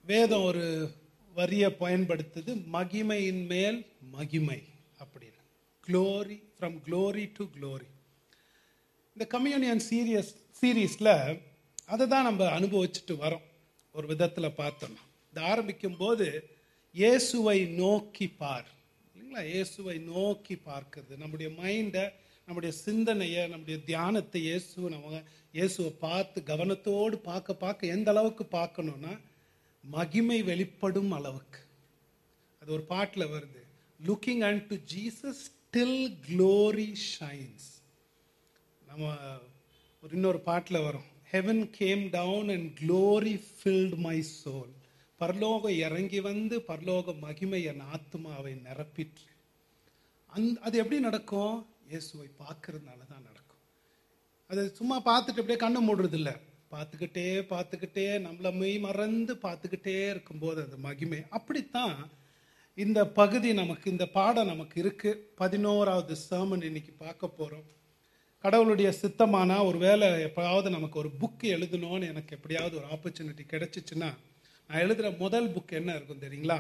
வேதம் ஒரு வரியை பயன்படுத்துது, மகிமையின் மேல் மகிமை அப்படின்னு. Glory, from glory to glory. இந்த கம்யூனியன் சீரீஸில் அதை தான் நம்ம அனுபவிச்சுட்டு வரோம். ஒரு விதத்தில் பார்த்தோம்னா இது ஆரம்பிக்கும் போது இயேசுவை நோக்கி பார் இல்லைங்களா, இயேசுவை நோக்கி பார்க்கிறது, நம்முடைய மைண்டை, நம்முடைய சிந்தனையை, நம்முடைய தியானத்தை இயேசுவை பார்த்து கவனத்தோடு பார்க்க எந்த அளவுக்கு பார்க்கணும்னா மகிமை வெளிப்படும் அளவுக்கு. அது ஒரு பாட்டில் வருது, looking unto Jesus till glory shines. நம்ம இன்னொரு பாட்டில் வரும், heaven came down and glory filled my soul. பரலோகம் இறங்கி வந்து பரலோக மகிமை என் ஆத்துமாவை நிரப்பிற்று. அது எப்படி நடக்கும்? இயேசுவை பார்க்கறதுனால தான் நடக்கும். அது சும்மா பார்த்துட்டு அப்படியே கண்ணு மூடுறது இல்லை, பார்த்துக்கிட்டே நம்மள மெய் மறந்து பார்த்துக்கிட்டே இருக்கும்போது அது மகிமை. அப்படித்தான் இந்த பகுதி நமக்கு, இந்த பாடம் நமக்கு இருக்கு. 11வது சர்மன் இன்னைக்கு பார்க்க போறோம். கடவுளுடைய சித்தமானா ஒருவேளை எப்பயாவது நமக்கு ஒரு புக் எழுதணும்னு எனக்கு எப்படியாவது ஒரு ஆப்பர்ச்சுனிட்டி கிடைச்சிச்சுன்னா, நான் எழுதுகிற முதல் புக் என்ன இருக்கும் தெரியுங்களா?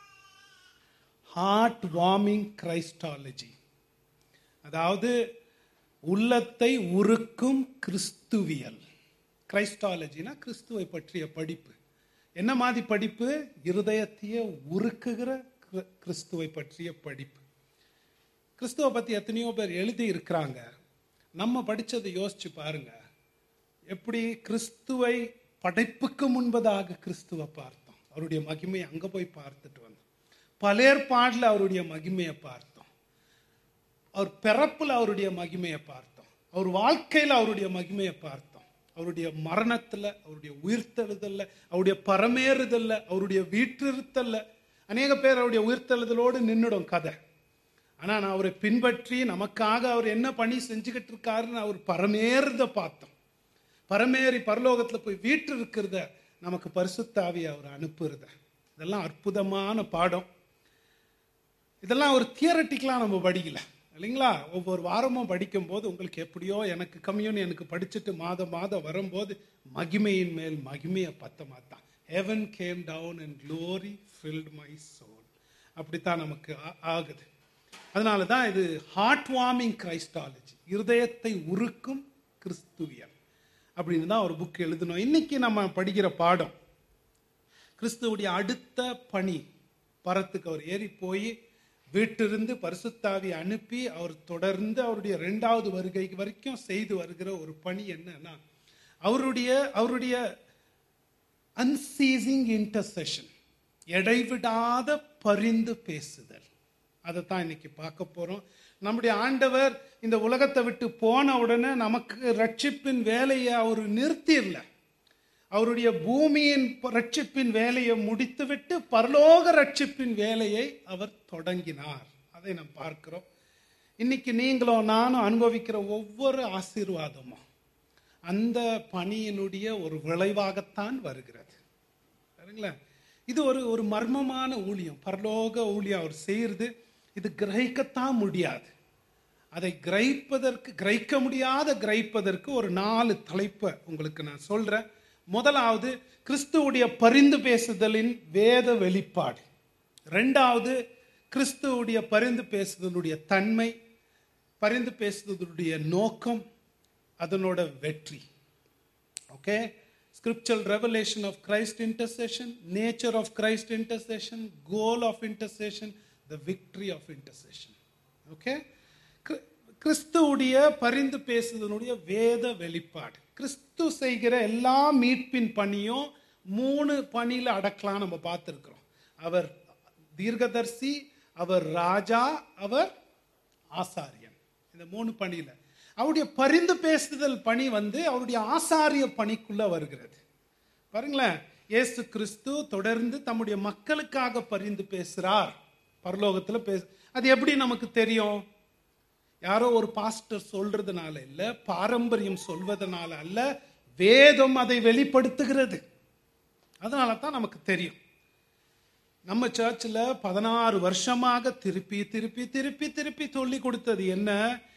Heart warming Christology. அதாவது உள்ளத்தை உருக்கும் கிறிஸ்துவியல். கிரைஸ்டாலஜினா கிறிஸ்துவை பற்றிய படிப்பு. என்ன மாதிரி படிப்பு? இருதயத்தையே உருக்குகிற கிறிஸ்துவை பற்றிய படிப்பு. கிறிஸ்துவை பற்றி எத்தனையோ பேர் எழுதி இருக்கிறாங்க. நம்ம படித்ததை யோசிச்சு பாருங்க, எப்படி கிறிஸ்துவை படைப்புக்கு முன்பதாக கிறிஸ்துவை பார்த்தோம், அவருடைய மகிமையை அங்கே போய் பார்த்துட்டு வந்தோம். பலேற்பாடில் அவருடைய மகிமையை பார்த்தோம், அவர் பிறப்பில் அவருடைய மகிமையை பார்த்தோம், அவர் வாழ்க்கையில் அவருடைய மகிமையை பார்த்தோம், அவருடைய மரணத்தில், அவருடைய உயிர்த்தெழுதல்ல, அவருடைய பரமேறுதல்ல, அவருடைய வீற்றிருத்தல்ல. அநேக பேர் அவருடைய உயிர்த்தெழுதலோடு நின்றுடும் கதை. ஆனால் நான் அவரை பின்பற்றி நமக்காக அவர் என்ன பணி செஞ்சுக்கிட்டு இருக்காருன்னு அவர் பரமேறுத பார்த்தோம். பரமேறி பரலோகத்தில் போய் வீட்டு இருக்கிறத, நமக்கு பரிசுத்த ஆவியை அவர் அனுப்புறத, இதெல்லாம் அற்புதமான பாடம். இதெல்லாம் ஒரு தியரட்டிக்கலாக நம்ம படிக்கல இல்லைங்களா? ஒவ்வொரு வாரமும் படிக்கும்போது உங்களுக்கு எப்படியோ, எனக்கு கம்யூனியனுக்கு படிச்சுட்டு மாதம் வரும்போது மகிமையின் மேல் மகிமையை பத்த மாட்டான். Heaven came down and glory filled my soul. அப்படித்தான் நமக்கு ஆகுது. அதனால தான் இது ஹார்ட் வார்மிங் கிரைஸ்டாலஜி, இருதயத்தை உருக்கும் கிறிஸ்துவியல் அப்படின்னு தான் ஒரு புக் எழுதணும். இன்னைக்கு நம்ம படிக்கிற பாடம் கிறிஸ்துவுடைய அடுத்த பணி. பரத்துக்கு அவர் ஏறி போய் வீட்டிலிருந்து பரிசுத்தாவி அனுப்பி அவர் தொடர்ந்து அவருடைய 2வது வருகை வரைக்கும் செய்து வருகிற ஒரு பணி என்னன்னா, அவருடைய அன்சீசிங் இன்டர்செஷன், இடைவிடாத பரிந்து பேசுதல். அதை தான் இன்னைக்கு பார்க்க போறோம். நம்முடைய ஆண்டவர் இந்த உலகத்தை விட்டு போன உடனே நமக்கு ரட்சிப்பின் வேலையை அவர் நிறுத்திடல. அவருடைய பூமியின் ரட்சிப்பின் வேலையை முடித்துவிட்டு பரலோக ரட்சிப்பின் வேலையை அவர் தொடங்கினார். அதை நாம் பார்க்கிறோம். இன்னைக்கு நீங்களும் நானும் அனுபவிக்கிற ஒவ்வொரு ஆசீர்வாதமும் அந்த பணியினுடைய ஒரு விளைவாகத்தான் வருகிறது. சரிங்களா? இது ஒரு மர்மமான ஊழியம், பரலோக ஊழியம் அவர் செய்யறது. இது கிரகிக்கத்தான் முடியாது. அதை கிரகிக்க முடியாத கிரகிப்பதற்கு ஒரு 4 தலைப்பை உங்களுக்கு நான் சொல்றேன். முதலாவது கிறிஸ்துவுடைய பரிந்து பேசுதலின் வேத வெளிப்பாடு. 2வது கிறிஸ்துவுடைய பரிந்து பேசுதலுடைய தன்மை, பரிந்து பேசுதலுடைய நோக்கம், அதனோட வெற்றி. Okay, scriptural revelation of Christ intercession, nature of Christ intercession, goal of intercession, the victory of intercession. Okay, கிறிஸ்துவுடைய பரிந்து பேசுதலுடைய வேத வெளிப்பாடு. கிறிஸ்து செய்கிற எல்லா மீட்பின் பணியும் 3 பணியில அடக்கலாம். நம்ம பார்த்துருக்கிறோம். அவர் தீர்க்கதர்சி, அவர் ராஜா, அவர் ஆசாரியன். இந்த 3 பணியில அவருடைய பரிந்து பேசுதல் பணி அவருடைய ஆசாரிய பணிக்குள்ள வருகிறது. பாருங்களேன், இயேசு கிறிஸ்து தொடர்ந்து தம்முடைய மக்களுக்காக பரிந்து பேசுறார். பரலோகத்தில் அது எப்படி நமக்கு தெரியும்? யாரோ ஒரு பாஸ்டர் சொல்றதுனால இல்ல, பாரம்பரியம் சொல்வதனால அல்ல, வேதம் அதை வெளிப்படுத்துகிறது. அதனால தான் நமக்கு தெரியும். நம்ம சர்ச்சில் 16 வருஷமாக திருப்பி திருப்பி திருப்பி திருப்பி சொல்லி கொடுத்தது என்ன?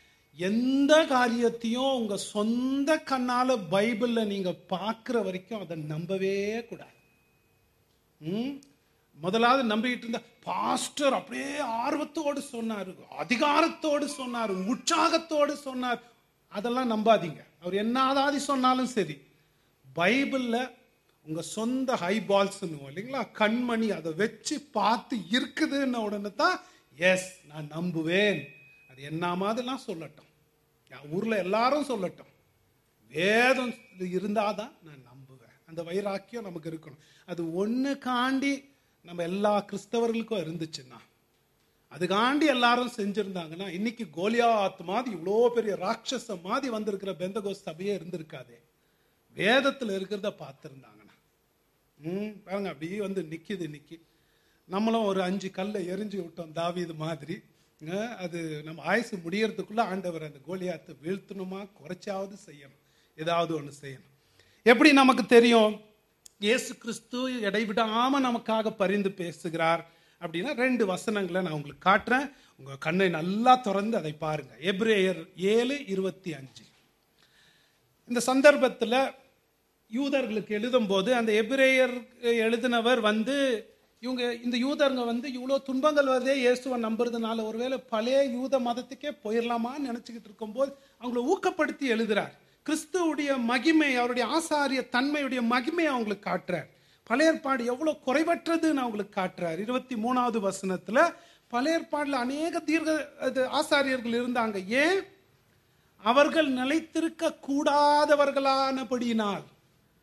எந்த காரியத்தையும் உங்க சொந்த கண்ணால பைபிள்ல நீங்க பார்க்கிற வரைக்கும் அதை நம்பவே கூடாது. முதலாவது நம்பிக்கிட்டு இருந்த பாஸ்டர் அப்படியே ஆர்வத்தோடு சொன்னார், அதிகாரத்தோடு சொன்னார், உற்சாகத்தோடு சொன்னார். அதெல்லாம் நம்பாதீங்க. அவர் என்னதாதி சொன்னாலும் சரி, பைபிள்ல உங்க சொந்த ஹைபால்ஸ் இல்லைங்களா, கண்மணி அதை வச்சு பார்த்து இருக்குதுன்னு உடனே தான் எஸ் நான் நம்புவேன். அது என்ன மாதிரிலாம் சொல்லட்டும், ஊர்ல எல்லாரும் சொல்லட்டும், வேதம் இருந்தாதான் நான் நம்புவேன். அந்த வைராக்கியம் நமக்கு இருக்கணும். அது ஒண்ணு காண்டி நம்ம எல்லா கிறிஸ்தவர்களுக்கும் இருந்துச்சுன்னா, அதுக்காண்டி எல்லாரும் செஞ்சிருந்தாங்கன்னா, இன்னைக்கு கோலியாத் மாதிரி இவ்வளோ பெரிய ராட்சச மாதிரி வந்திருக்கிற பெந்தகோஸ்து சபையே இருந்திருக்காதே. வேதத்தில் இருக்கிறத பார்த்துருந்தாங்கன்னா பாருங்க, அப்படியே வந்து நிக்குது. நம்மளும் ஒரு 5 கல்லை எரிஞ்சு விட்டோம் தாவீது மாதிரி. அது நம்ம ஆயுசு முடியறதுக்குள்ள ஆண்டவர் அந்த கோலியாத்தை வீழ்த்தணுமா, குறைச்சாவது செய்யணும், ஏதாவது ஒன்று செய்யணும். எப்படி நமக்கு தெரியும் இயேசு கிறிஸ்து இடைவிடாம நமக்காக பரிந்து பேசுகிறார் அப்படின்னா, 2 வசனங்களை நான் உங்களுக்கு காட்டுறேன். உங்க கண்ணை நல்லா திறந்து அதை பாருங்க. எபிரேயர் 7:25. இந்த சந்தர்ப்பத்தில் யூதர்களுக்கு எழுதும் போது அந்த எபிரேயர் எழுதினவர் வந்து இந்த யூதருங்க வந்து இவ்வளோ துன்பங்கள் வருதே இயேசுவை நம்புறதுனால, ஒருவேளை பழைய யூத மதத்துக்கே போயிடலாமான்னு நினைச்சுக்கிட்டு இருக்கும்போது அவங்கள ஊக்கப்படுத்தி எழுதுறார். கிறிஸ்துவுடைய மகிமை, அவருடைய ஆசாரிய தன்மையுடைய மகிமையை அவங்களுக்கு காட்டுறார். பழைய ஏற்பாடு எவ்வளவு குறைவற்றதுன்னு அவங்களுக்கு காட்டுறார். 23வது வசனத்துல பழைய ஏற்பாடுல அநேக தீர்க்க ஆசாரியர்கள் இருந்தாங்க. ஏன்? அவர்கள் நிலைத்திருக்க கூடாதவர்களானபடியினால்.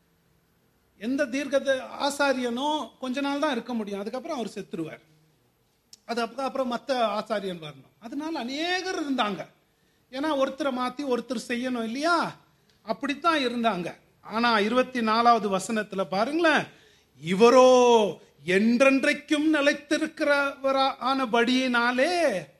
எந்த தீர்க்க ஆசாரியனும் கொஞ்ச நாள் தான் இருக்க முடியும், அதுக்கப்புறம் அவர் செத்துருவார். அதுக்கப்புறம் மற்ற ஆசாரியன் வரணும். அதனால அநேகர் இருந்தாங்க. ஏன்னா ஒருத்தரை மாத்தி ஒருத்தர் செய்யணும் இல்லையா, அப்படித்தான் இருந்தாங்க. ஆனா 24வது வசனத்துல பாருங்களேன், இவரோ என்றென்றைக்கும் நிலைத்திருக்கிறவரானபடியினாலே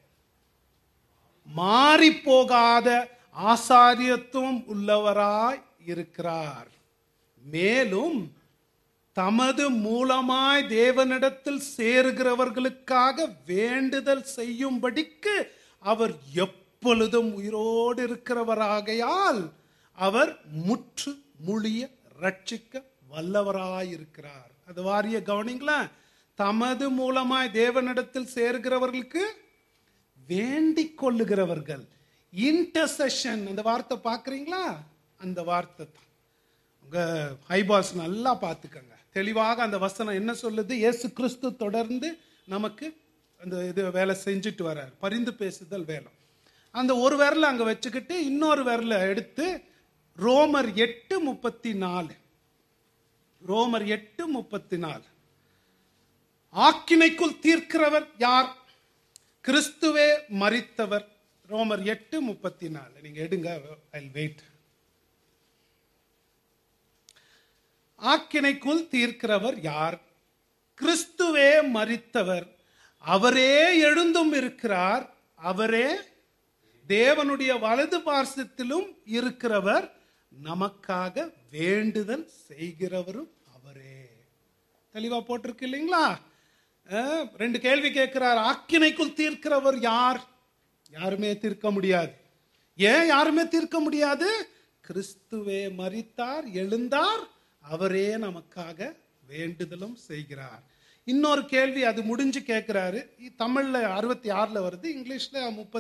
மாறி போகாத ஆசாரியத்துவம் உள்ளவராய் இருக்கிறார். மேலும் தமது மூலமாய் தேவனிடத்தில் சேருகிறவர்களுக்காக வேண்டுதல் செய்யும்படிக்கு அவர் எப்பொழுதும் உயிரோடு இருக்கிறவராகையால் அவர் முற்று முழிய ரட்சிக்க வல்லவராயிருக்கிறார். அது வாரிய கவனிங்களா, தமது மூலமாய் தேவனிடத்தில் சேர்கிறவர்களுக்கு வேண்டிக் கொள்ளுகிறவர்கள். இன்டர்செஷன், அந்த வார்த்தை பார்க்குறீங்களா? அந்த வார்த்தை தான். உங்க ஹைபாஸ் நல்லா பார்த்துக்கங்க, தெளிவாக அந்த வசனம் என்ன சொல்லுது. இயேசு கிறிஸ்து தொடர்ந்து நமக்கு அந்த இது வேலை செஞ்சுட்டு வர்றார், பரிந்து பேசுதல் வேலை. அந்த ஒரு விரலை அங்க வச்சுக்கிட்டு இன்னொரு விரலை எடுத்து ரோமர் 8:34, ரோமர் 8:34, ஆக்கினைக்குள் தீர்க்கிறவர் யார்? கிறிஸ்துவே மரித்தவர். ரோமர் 8:34 நீங்க எடுங்க, ஐ வில் வெயிட். ஆக்கினைக்குள் தீர்க்கிறவர் யார்? கிறிஸ்துவே மரித்தவர், அவரே எழுந்தும் இருக்கிறார், அவரே தேவனுடைய வலது பார்சத்திலும் இருக்கிறவர், நமக்காக வேண்டுதல் செய்கிறவரும் அவரே. தெளிவா போட்டிருக்கு இல்லைங்களா? 2 கேள்வி கேட்கிறார். ஆக்கினைக்குள் தீர்க்கிறவர் யார்? யாருமே தீர்க்க முடியாது. ஏன் யாருமே தீர்க்க முடியாது? கிறிஸ்துவே மரித்தார், எழுந்தார், அவரே நமக்காக வேண்டுதலும் செய்கிறார். இன்னொரு கேள்வி அது முடிஞ்சு கேட்கிறாரு. தமிழ்ல 66ல வருது, இங்கிலீஷ்ல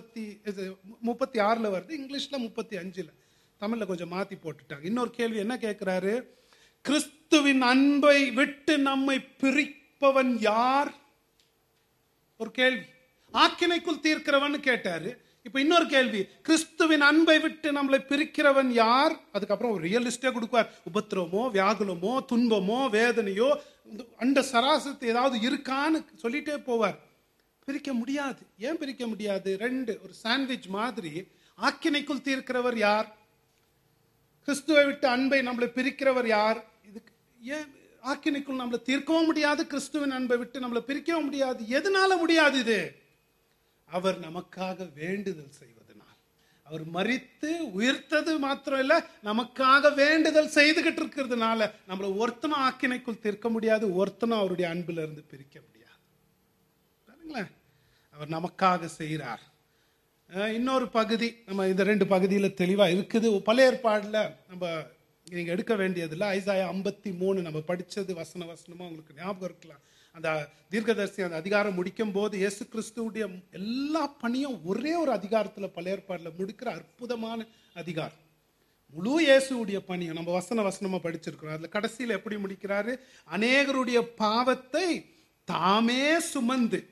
36ல வருது, இங்கிலீஷ்ல 35ல. தமிழ்ல கொஞ்சம் மாத்தி போட்டுட்டாங்க. இன்னொரு கேள்வி என்ன கேட்கிறாரு? கிறிஸ்துவின் அன்பை விட்டு நம்மை பிரிப்பவன் யார்? ஒரு கேள்வி. ஆக்கினைக்குள் தீர்க்கிறவன் கேட்டாரு. இப்ப இன்னொரு கேள்வி, கிறிஸ்துவின் அன்பை விட்டு நம்மளை பிரிக்கிறவன் யார்? அதுக்கப்புறம் ஒரு ரியலிஸ்டே கொடுக்குவார். உபத்திரமோ, வியாகுலமோ, துன்பமோ, வேதனையோ, அண்ட சராசத்து ஏதாவது இருக்கான்னு சொல்லிட்டே போவார். பிரிக்க முடியாது. ஏன் பிரிக்க முடியாது? 2 ஒரு சாண்ட்விச் மாதிரி. ஆக்கினைக்குள் தீர்க்கிறவர் யார்? கிறிஸ்துவை விட்டு அன்பை நம்மளை பிரிக்கிறவர் யார்? இதுக்கு ஏன் ஆக்கினைக்குள் நம்மளை தீர்க்கவும் முடியாது, கிறிஸ்துவின் அன்பை விட்டு நம்மளை பிரிக்கவும் முடியாது. எதனால முடியாது? இது அவர் நமக்காக வேண்டுதல் செய்வதனால். அவர் மரித்து உயிர்த்தது மாத்திரம் இல்ல, நமக்காக வேண்டுதல் செய்துகிட்டு இருக்கிறதுனால நம்மளை ஒருத்தனும் ஆக்கினைக்குள் தீர்க்க முடியாது, ஒருத்தனும் அவருடைய அன்புல இருந்து பிரிக்க முடியாது. பாருங்களேன், அவர் நமக்காக செய்கிறார். இன்னொரு பகுதி நம்ம இந்த 2 பகுதியில் தெளிவா இருக்குது. பழைய ஏற்பாடுல நம்ம நீங்க எடுக்க வேண்டியதில்லை. ஐசாயா 53 நம்ம படிச்சது வசனமா உங்களுக்கு ஞாபகம் இருக்கலாம். அந்த தீர்க்கதரிசி அந்த அதிகாரம் முடிக்கும் போது இயேசு கிறிஸ்துவுடைய எல்லா பணியும் ஒரே ஒரு அதிகாரத்துல பழைய ஏற்பாடுல முடிக்கிற அற்புதமான அதிகாரம். முழு இயேசுடைய பணியும் நம்ம வசனமா படிச்சிருக்கிறோம். அதுல கடைசியில எப்படி முடிக்கிறாரு? அநேகருடைய பாவத்தை தாமே சுமந்து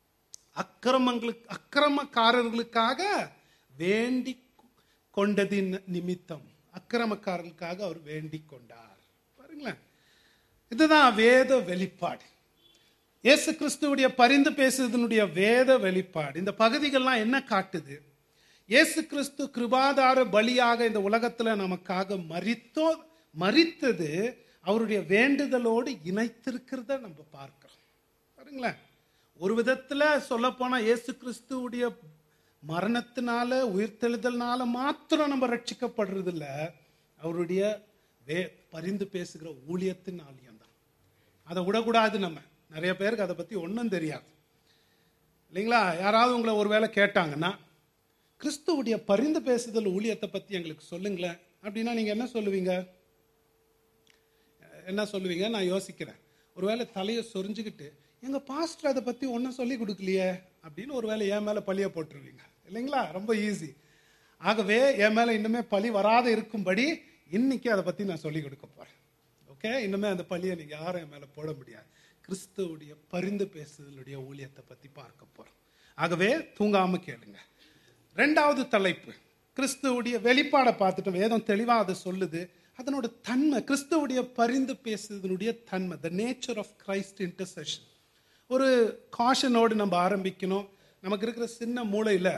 அக்கிரமக்காரர்களுக்காக வேண்டி கொண்டதின் நிமித்தம், அக்கிரமக்காரர்களுக்காக அவர் வேண்டிக் கொண்டார். பாருங்களேன், இதுதான் வேத வெளிப்பாடு. இயேசு கிறிஸ்துவுடைய பரிந்து பேசுவதனுடைய வேத வெளிப்பாடு. இந்த பகுதிகள்லாம் என்ன காட்டுது? இயேசு கிறிஸ்து கிருபாதார பலியாக இந்த உலகத்துல நமக்காக மரித்தது அவருடைய வேண்டுதலோடு இணைத்திருக்கிறத நம்ம பார்க்கிறோம். பாருங்களேன், ஒரு விதத்துல சொல்ல போனா இயேசு கிறிஸ்துவுடைய மரணத்தினால உயிர்த்தெழுதல்னால மாத்திரம் நம்ம ரட்சிக்கப்படுறது இல்ல, அவருடைய பரிந்து பேசுகிற ஊழியத்தின் ஆலயம்தான். அதை விடக்கூடாது. நம்ம நிறைய பேருக்கு அதை பத்தி ஒன்றும் தெரியாது இல்லைங்களா? யாராவது உங்களை ஒருவேளை கேட்டாங்கன்னா, கிறிஸ்துவுடைய பரிந்து பேசுதல் ஊழியத்தை பத்தி எங்களுக்கு சொல்லுங்களேன் அப்படின்னா நீங்க என்ன சொல்லுவீங்க? நான் யோசிக்கிறேன். ஒருவேளை தலையை சொரிஞ்சுக்கிட்டு, எங்க பாஸ்டர் அதை பத்தி ஒன்றும் சொல்லி கொடுக்கலையே அப்படின்னு ஒருவேளை என் மேல பழிய போட்டுருவீங்க இல்லைங்களா? ரொம்ப ஈஸி. ஆகவே என் மேல இன்னுமே பழி வராத இருக்கும்படி இன்னைக்கு அதை பத்தி நான் சொல்லி கொடுக்க போறேன். ஓகே, இன்னுமே அந்த பழியை நீங்க யாரும் என் மேல போட முடியாது. கிறிஸ்துவுடைய பரிந்து பேசுதலுடைய ஊழியத்தை பத்தி பார்க்க போறோம். ஆகவே தூங்காம கேளுங்க. 2வது தலைப்பு, கிறிஸ்துவுடைய வெளிப்பாடை பார்த்துட்டு வேதம் தெளிவா அதை சொல்லுது. அதனோட தன்மை, கிறிஸ்துவுடைய பரிந்து பேசுதலுடைய தன்மை, the nature of Christ intercession. ஒரு காஷனோடு நம்ம ஆரம்பிக்கணும். நமக்கு இருக்கிற சின்ன மூளையில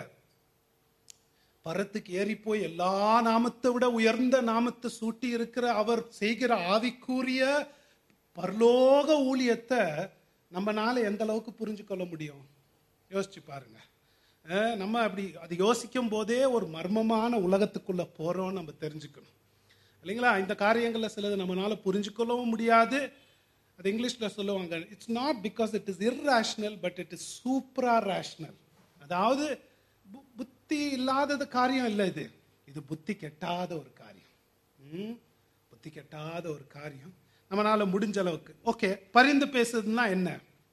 பரத்துக்கு ஏறி போய் எல்லா நாமத்தை விட உயர்ந்த நாமத்தை சூட்டி இருக்கிற அவர் செய்கிற ஆவிக்குரிய பரலோக ஊழியத்தை நம்மனால எந்த அளவுக்கு புரிஞ்சு கொள்ள முடியும்? யோசிச்சு பாருங்க. நம்ம அப்படி அது யோசிக்கும் போதே ஒரு மர்மமான உலகத்துக்குள்ள போறோம் நம்ம தெரிஞ்சுக்கணும் இல்லைங்களா? இந்த காரியங்கள்ல சிலது நம்மளால புரிஞ்சுக்கொள்ளவும் முடியாது. அது இங்கிலீஷ்ல சொல்லுவாங்க, it's not because it is irrational but it is supra rational. அதாவது புத்தி இல்லாதது காரியம் இல்லை, இது புத்தி கெட்டாத ஒரு காரியம். புத்தி கெட்டாத ஒரு காரியம் நம்மளால முடிஞ்ச அளவுக்கு. ஓகே, பரிந்து பேசுறதுன்னா என்ன?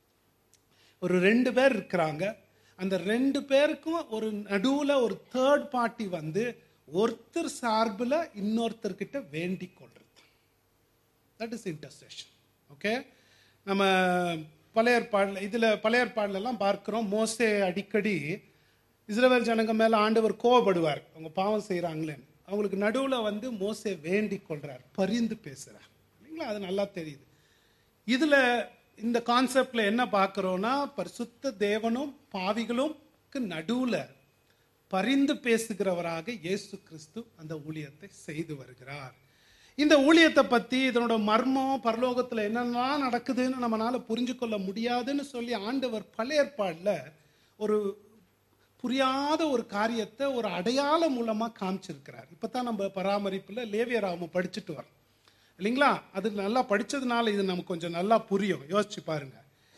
ஒரு 2 பேர் இருக்கிறாங்க. அந்த 2 பேருக்கும் ஒரு நடுவுல ஒரு தேர்ட் பார்ட்டி வந்து ஒருத்தர் சார்புல இன்னொருத்தர்கிட்ட வேண்டிக் கொள்றது. That is intercession. ஓகே, நம்ம பழைய ஏற்பாடுல எல்லாம் பார்க்கிறோம். மோசே அடிக்கடி இஸ்ரவேல் ஜனங்க மேல ஆண்டவர் கோபப்படுவார், அவங்க பாவம் செய்யறாங்களேன்னு. அவங்களுக்கு நடுவுல வந்து மோசே வேண்டிக் கொள்றார், பரிந்து பேசுறார் இல்லைங்களா? அது நல்லா தெரியுது. இதுல இந்த கான்செப்ட்ல என்ன பார்க்கிறோம்னா, பரிசுத்த தேவனும் பாவிகளும் நடுவுல பரிந்து பேசுகிறவராக இயேசு கிறிஸ்து அந்த ஊழியத்தை செய்து வருகிறார். இந்த ஊழியத்தை பத்தி, இதனோட மர்மம், பரலோகத்துல என்னெல்லாம் நடக்குதுன்னு நம்மளால புரிஞ்சு கொள்ள முடியாதுன்னு சொல்லி ஆண்டவர் பழைய ஏற்பாடுல ஒரு புரியாத ஒரு காரியத்தை ஒரு அடையாளம் மூலமா காமிச்சிருக்கிறார். இப்பதான் நம்ம பராமரிப்புல லேவியராம படிச்சுட்டு வரோம் இல்லைங்களா? அது நல்லா படிச்சதுனால இது நமக்கு கொஞ்சம் நல்லா புரியும். யோசிச்சு பாருங்க.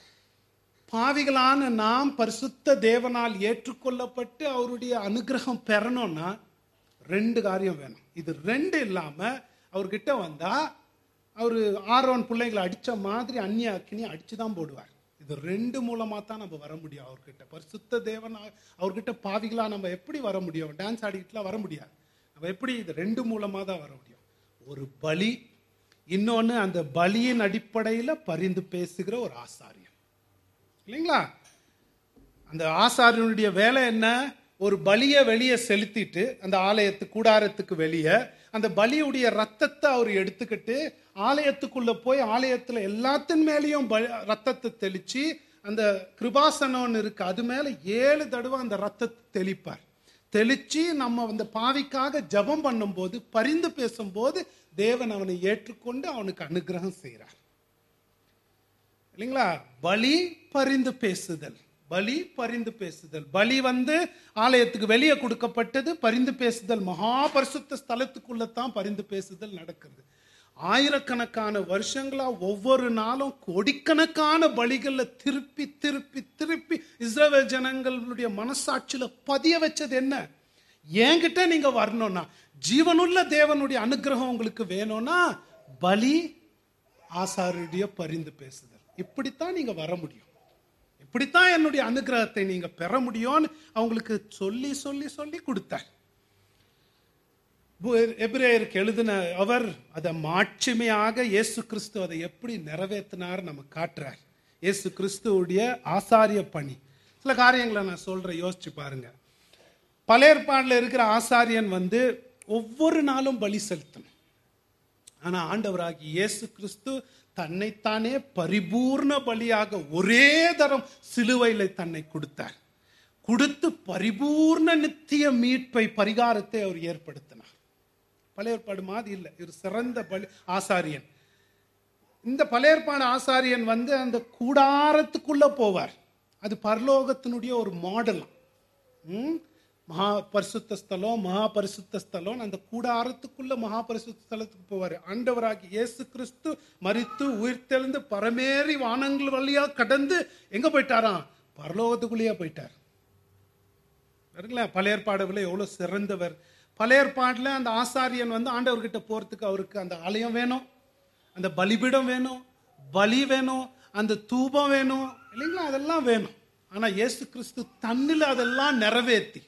பாவிகளான நாம் பரிசுத்த தேவனால் ஏற்றுக்கொள்ளப்பட்டு அவருடைய அனுகிரகம் பெறணும்னா 2 காரியம் வேணும். இது 2 இல்லாம அவர்கிட்ட வந்தா அவரு ஆரோன் பிள்ளைங்களை அடிச்ச மாதிரி அந்நிய அக்கினி அடிச்சுதான் போடுவார். இது 2 மூலமா தான் நம்ம வர முடியும் அவர்கிட்ட. பரிசுத்த தேவன் அவர்கிட்ட பாவிகளா நம்ம எப்படி வர முடியும்? டான்ஸ் ஆடிக்கிட்டுலாம் வர முடியாது. நம்ம எப்படி? இது 2 மூலமா தான் வர முடியும். ஒரு பலி, இன்னொன்னு அந்த பலியின் அடிப்படையில பரிந்து பேசுகிற ஒரு ஆசாரியம் இல்லைங்களா? அந்த ஆசாரியனுடைய வேலை என்ன? ஒரு பலியை வெளியே செலுத்திட்டு அந்த கூடாரத்துக்கு வெளியே அந்த பலியுடைய ரத்தத்தை அவர் எடுத்துக்கிட்டு ஆலயத்துக்குள்ள போய் ஆலயத்துல எல்லாத்தின் மேலேயும் ரத்தத்தை தெளிச்சு, அந்த கிருபாசனம்னு இருக்கு அது மேல 7 தடவை அந்த ரத்தத்தை தெளிப்பார். தெளிச்சு நம்ம அந்த பாவிக்காக ஜெபம் பண்ணும்போது, பரிந்து பேசும்போது தேவன் அவனை ஏற்றுக்கொண்டு அவனுக்கு அனுகிரகம் செய்கிறார் இல்லைங்களா? பலி, பரிந்து பேசுதல். பலி, பரிந்து பேசுதல். பலி வந்து ஆலயத்துக்கு வெளியே கொடுக்கப்பட்டது. பரிந்து பேசுதல் மகா பரிசுத்த ஸ்தலத்துக்குள்ளதான் பரிந்து பேசுதல் நடக்கிறது. ஆயிரக்கணக்கான வருஷங்களா ஒவ்வொரு நாளும் கோடிக்கணக்கான பலிகள்ல திருப்பி திருப்பி திருப்பி இஸ்ரவேல் ஜனங்களுடைய மனசாட்சியில பதிய வச்சது என்ன? என்கிட்ட நீங்க வரணும்னா, ஜீவனுள்ள தேவனுடைய அனுகிரகம் உங்களுக்கு வேணும்னா, பலி ஆசாரியருடைய பரிந்து பேசுதல், இப்படித்தான் நீங்க வர முடியும், இப்படித்தான் என்னுடைய அனுகிரகத்தை நீங்க பெற முடியும்னு அவங்களுக்கு சொல்லி சொல்லி சொல்லி கொடுத்தார். எபிரேயருக்கு எழுதின அவர் அதை மாட்சிமையாக இயேசு கிறிஸ்து அதை எப்படி நிறைவேற்றினார் நம்ம காட்டுறார். இயேசு கிறிஸ்துவுடைய ஆசாரிய பணி. சில காரியங்களை நான் சொல்றேன், யோசிச்சு பாருங்க. பழைய ஏற்பாட்டில் இருக்கிற ஆசாரியன் ஒவ்வொரு நாளும் பலி செலுத்தணும். ஆனா ஆண்டவராகி இயேசு கிறிஸ்து தன்னைத்தானே பரிபூர்ண பலியாக ஒரே தரம் சிலுவையில தன்னை கொடுத்தார். கொடுத்து பரிபூர்ண நித்திய மீட்பை, பரிகாரத்தை அவர் ஏற்படுத்தினார். பழைய ஏற்பாடு மாதிரி இல்லை, ஒரு சிறந்த பலி ஆசாரியன். இந்த பழைய ஏற்பாடு ஆசாரியன் அந்த கூடாரத்துக்குள்ள போவார். அது பரலோகத்தினுடைய ஒரு மாடல். மகா பரிசுத்த ஸ்தலம், மகா பரிசுத்த ஸ்தலம், அந்த கூடாரத்துக்குள்ள மகா பரிசுத்த ஸ்தலத்துக்கு போவார். ஆண்டவராகி இயேசு கிறிஸ்து மரித்து உயிர்த்தெழுந்து பரமேறி வானங்கள் வழியா கடந்து எங்க போயிட்டாராம்? பரலோகத்துக்குள்ளேயே போயிட்டார். பழைய ஏற்பாடுல எவ்வளவு சிறந்தவர். பழைய ஏற்பாடுல அந்த ஆசாரியன் ஆண்டவர்கிட்ட போறதுக்கு அவருக்கு அந்த ஆலயம் வேணும், அந்த பலிபீடம் வேணும், பலி வேணும், அந்த தூபம் வேணும், இல்லைங்களா? அதெல்லாம் வேணும். ஆனா இயேசு கிறிஸ்து தன்னில் அதெல்லாம் நிறைவேற்றி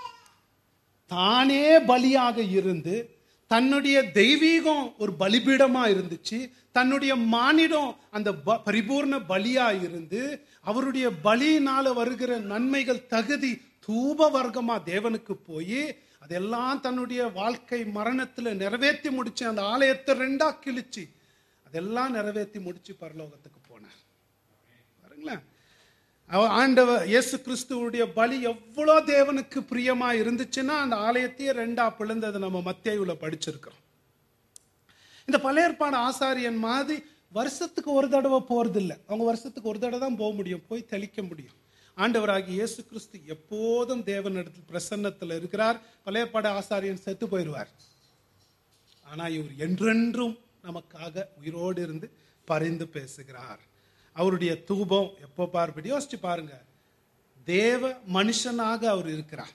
தானே பலியாக இருந்து, தன்னுடைய தெய்வீகம் ஒரு பலிபீடமா இருந்துச்சு, தன்னுடைய மானிடம் அந்த பரிபூர்ண பலியா இருந்து, அவருடைய பலியினால வருகிற நன்மைகள் தகுதி தூப வர்க்கமா தேவனுக்கு போய் அதெல்லாம் தன்னுடைய வாழ்க்கை மரணத்துல நிறைவேற்றி முடிச்சு, அந்த ஆலயத்தை ரெண்டா கிழிச்சு அதெல்லாம் நிறைவேற்றி முடிச்சு பரலோகத்துக்கு போனார். பாருங்களேன், ஆண்டவர் இயேசு கிறிஸ்துவுடைய பலி எவ்வளோ தேவனுக்கு பிரியமா இருந்துச்சுன்னா அந்த ஆலயத்தையே ரெண்டா பிளந்ததை நம்ம மத்தேயுல படிச்சிருக்கிறோம். இந்த பழைய ஏற்பாடு ஆசாரியன் மாதிரி வருஷத்துக்கு ஒரு தடவை போறதில்லை. அவங்க வருஷத்துக்கு ஒரு தடவை தான் போக முடியும், போய் தெளிக்க முடியும். ஆண்டவராகி இயேசு கிறிஸ்து எப்போதும் தேவனிடத்தில் பிரசன்னத்தில் இருக்கிறார். பழைய ஏற்பாடு ஆசாரியன் செத்து போயிடுவார். ஆனா இவர் என்றென்றும் நமக்காக உயிரோடு இருந்து பரிந்து பேசுகிறார். அவருடைய தூபம் எப்போ பார்ப்படி யோசிச்சு பாருங்க. தேவ மனுஷனாக அவர் இருக்கிறார்.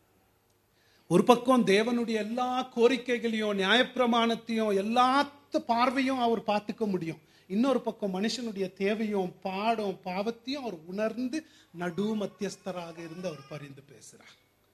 ஒரு பக்கம் தேவனுடைய எல்லா கோரிக்கைகளையும் நியாயப்பிரமாணத்தையும் எல்லாத்த பார்வையும் அவர் பார்த்துக்க முடியும். இன்னொரு பக்கம் மனுஷனுடைய தேவையும் பாவத்தையும் அவர் உணர்ந்து நடு மத்தியஸ்தராக இருந்து அவர் பரிந்து பேசுறார்.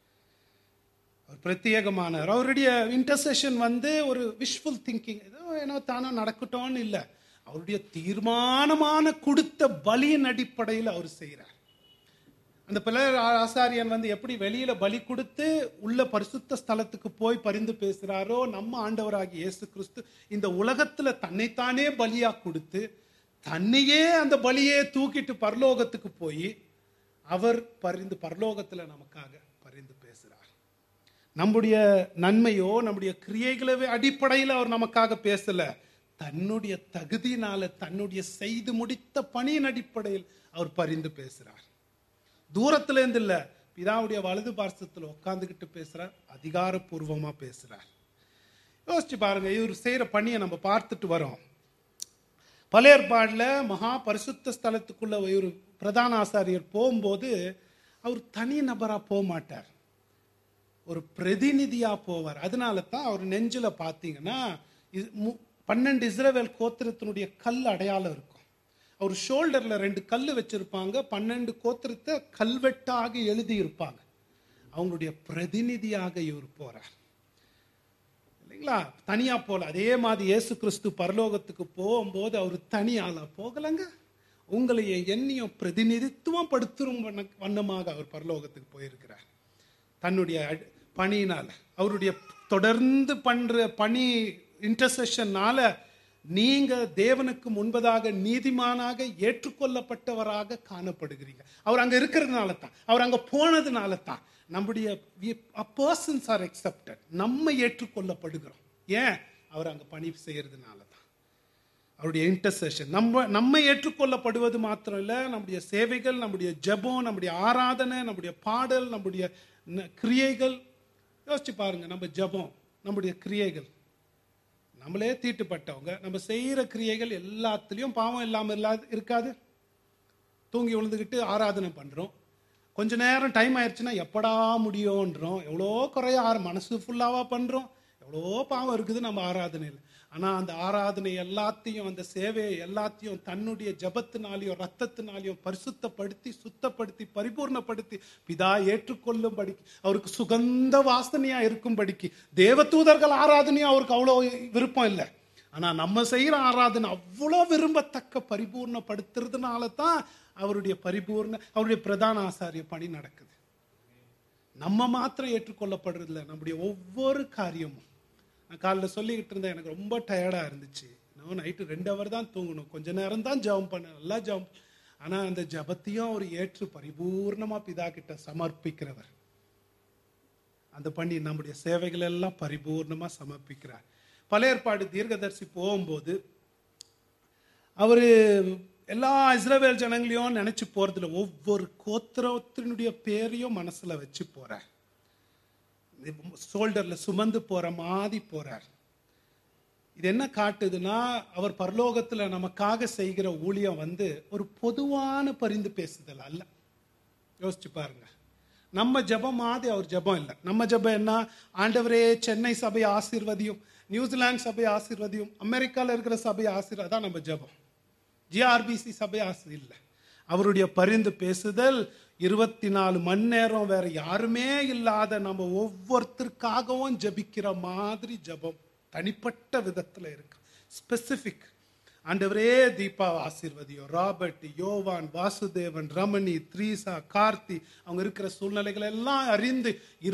அவர் பிரத்யேகமானார். அவருடைய இன்டர்செஷன் ஒரு விஷுவல் திங்கிங், ஏதோ தானோ நடக்கட்டும்னு இல்லை, அவருடைய தீர்மானமான கொடுத்த பலியின் அடிப்படையில் அவர் செய்கிறார். அந்த பழைய ஆசாரியன் எப்படி வெளியில பலி கொடுத்து உள்ள பரிசுத்த ஸ்தலத்துக்கு போய் பரிந்து பேசுறாரோ, நம்ம ஆண்டவராகி இயேசு கிறிஸ்து இந்த உலகத்துல தன்னைத்தானே பலியா கொடுத்து தன்னையே அந்த பலியே தூக்கிட்டு பரலோகத்துக்கு போய் அவர் பரிந்து பரலோகத்துல நமக்காக பரிந்து பேசுறார். நம்முடைய நன்மையோ நம்முடைய கிரியைகளவே அடிப்படையில் அவர் நமக்காக பேசல, தன்னுடைய தகுதியினால தன்னுடைய செய்து முடித்த பணியின் அடிப்படையில் அவர் பரிந்து பேசுறார். தூரத்துல இருந்து இல்ல, பிதாவுடைய வலது பார்சத்துல உட்கார்ந்துகிட்டு பேசுறார், அதிகாரப்பூர்வமா பேசுறார். யோசிச்சு பாருங்க, இவர் செய்யற பணியை நம்ம பார்த்துட்டு வரோம். பழைய ஏற்பாடுல மகா பரிசுத்த ஸ்தலத்துக்குள்ள ஒரு பிரதான ஆசாரியர் போகும்போது அவர் தனி நபரா போக மாட்டார், ஒரு பிரதிநிதியா போவார். அதனால தான் அவர் நெஞ்சில பாத்தீங்கன்னா 12 இஸ்ரவேல் கோத்திரத்தினுடைய கல் அடையாளம் இருக்கும். அவர் ஷோல்டர்ல 2 கல் வச்சிருப்பாங்க, 12 கோத்திரத்தை கல்வெட்டாக எழுதி இருப்பாங்க. அவங்களுடைய பிரதிநிதியாக இவர் போறார், இல்லைங்களா? தனியா போல. அதே மாதிரி இயேசு கிறிஸ்து பரலோகத்துக்கு போகும்போது அவர் தனியால போகலங்க, உங்களையும் என்னையும் பிரதிநிதித்துவம் படுத்தும் வண்ணமாக அவர் பரலோகத்துக்கு போயிருக்கிறார். தன்னுடைய பணியினால, அவருடைய தொடர்ந்து பண்ற பணி இன்டர்செஷன்னால நீங்க தேவனுக்கு முன்பதாக நீதிமானாக ஏற்றுக்கொள்ளப்பட்டவராக காணப்படுகிறீங்க. அவர் அங்க இருக்கிறதுனால தான், அவர் அங்க போனதுனால தான் நம்முடைய பர்சன்ஸ் ஆர் அக்செப்டட், நம்ம ஏற்றுக்கொள்ளப்படுகிறோம். ஏன்? அவர் அங்க பணி செய்யறதுனால தான். அவருடைய இன்டர்செஷன் நம்ம ஏற்றுக்கொள்ளப்படுவது மாத்திரம் இல்ல, நம்முடைய சேவைகள், நம்முடைய ஜெபம், நம்முடைய ஆராதனை, நம்முடைய பாடல், நம்முடைய கிரியைகள். யோசிச்சு பாருங்க, நம்ம ஜெபம், நம்முடைய கிரியைகள், நம்மளே தீட்டுப்பட்டவங்க, நம்ம செய்யற கிரியைகள் எல்லாத்துலயும் பாவம் இல்லாம இருக்காது. தூங்கி விழுந்துகிட்டு ஆராதனை பண்றோம், கொஞ்ச நேரம் டைம் ஆயிடுச்சுன்னா எப்படா முடியும்ன்றோம். எவ்வளோ குறைய மனசு ஃபுல்லாவா பண்ணுறோம், எவ்வளோ பாவம் இருக்குது நம்ம ஆராதனையில். ஆனால் அந்த ஆராதனை எல்லாத்தையும், அந்த சேவையை எல்லாத்தையும் தன்னுடைய ஜபத்தினாலையும் ரத்தத்தினாலையும் பரிசுத்தப்படுத்தி சுத்தப்படுத்தி பரிபூர்ணப்படுத்தி பிதா ஏற்றுக்கொள்ளும்படிக்கு, அவருக்கு சுகந்த வாசனையா இருக்கும்படிக்கு, தேவதூதர்கள் ஆராதனையும் அவருக்கு அவ்வளோ விருப்பம் இல்லை. ஆனால் நம்ம செய்கிற ஆராதனை அவ்வளோ விரும்பத்தக்க பரிபூர்ணப்படுத்துறதுனால தான் அவருடைய பிரதான ஆசாரிய பணி நடக்குது. நம்ம மாத்திரம் ஏற்றுக்கொள்ளப்படுறதில்ல, நம்முடைய ஒவ்வொரு காரியமும். நான் காலைல சொல்லிக்கிட்டு இருந்தேன், எனக்கு ரொம்ப டயர்டாக இருந்துச்சு. நான் நைட்டு 2 hour தான் தூங்கணும், கொஞ்ச நேரம் தான் ஜெபம் பண்ணேன், நல்லா ஜெபம். ஆனால் அந்த ஜெபத்தையும் அவர் ஏற்று பரிபூர்ணமாக பிதா கிட்ட சமர்ப்பிக்கிறவர். அந்த பண்ணி நம்முடைய சேவைகள் எல்லாம் பரிபூர்ணமாக சமர்ப்பிக்கிறார். பழைய ஏற்பாடு தீர்க்கதரிசி போகும்போது அவர் எல்லா இஸ்ரவேல் ஜனங்களையும் நினைச்சு போறதுல ஒவ்வொரு கோத்திரத்தினுடைய பேரையும் மனசுல வச்சு போறார். ஷோல்டர்ல சுமந்து போற மாதிரி போறார். இது என்ன காட்டுதுன்னா, அவர் பரலோகத்துல நமக்காக செய்கிற ஊழியம் ஒரு பொதுவான பரிந்து பேசுதல் அல்ல. யோசிச்சு பாருங்க, நம்ம ஜெபம் மாதிரி அவர் ஜெபம் இல்லை. நம்ம ஜெபம் என்ன? ஆண்டவரே சென்னை சபையை ஆசீர்வதியும், நியூசிலாந்து சபையை ஆசீர்வதியும், அமெரிக்காவில் இருக்கிற சபையை ஆசீர்வாதம். அதான் நம்ம ஜெபம். ஜிஆர்பிசி சபையை இல்லை. அவருடைய பரிந்து பேசுதல் 24 மணி நேரம் வேற யாருமே இல்லாத நம்ம ஒவ்வொருத்தருக்காகவும் ஜபிக்கிற மாதிரி ஜபம் தனிப்பட்ட விதத்துல இருக்கு. ஸ்பெசிபிக். ஆண்டவரே தீபா ஆசீர்வதியும், ராபர்ட், யோவான், வாசுதேவன், ரமணி, த்ரீசா, கார்த்தி, அவங்க இருக்கிற சூழ்நிலைகள் எல்லாம் அறிந்து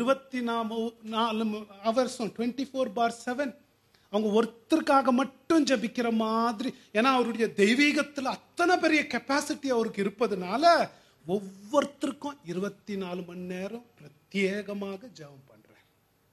24 hours 24/7 அவங்க ஒருத்தருக்காக மட்டும் ஜபிக்கிற மாதிரி. ஏன்னா அவருடைய தெய்வீகத்தில் அத்தனை பெரிய கெப்பாசிட்டி அவருக்கு இருப்பதுனால ஒவ்வொருத்தருக்கும் 24 மணி நேரம் பிரத்யேகமாக ஜெபம் பண்றார்.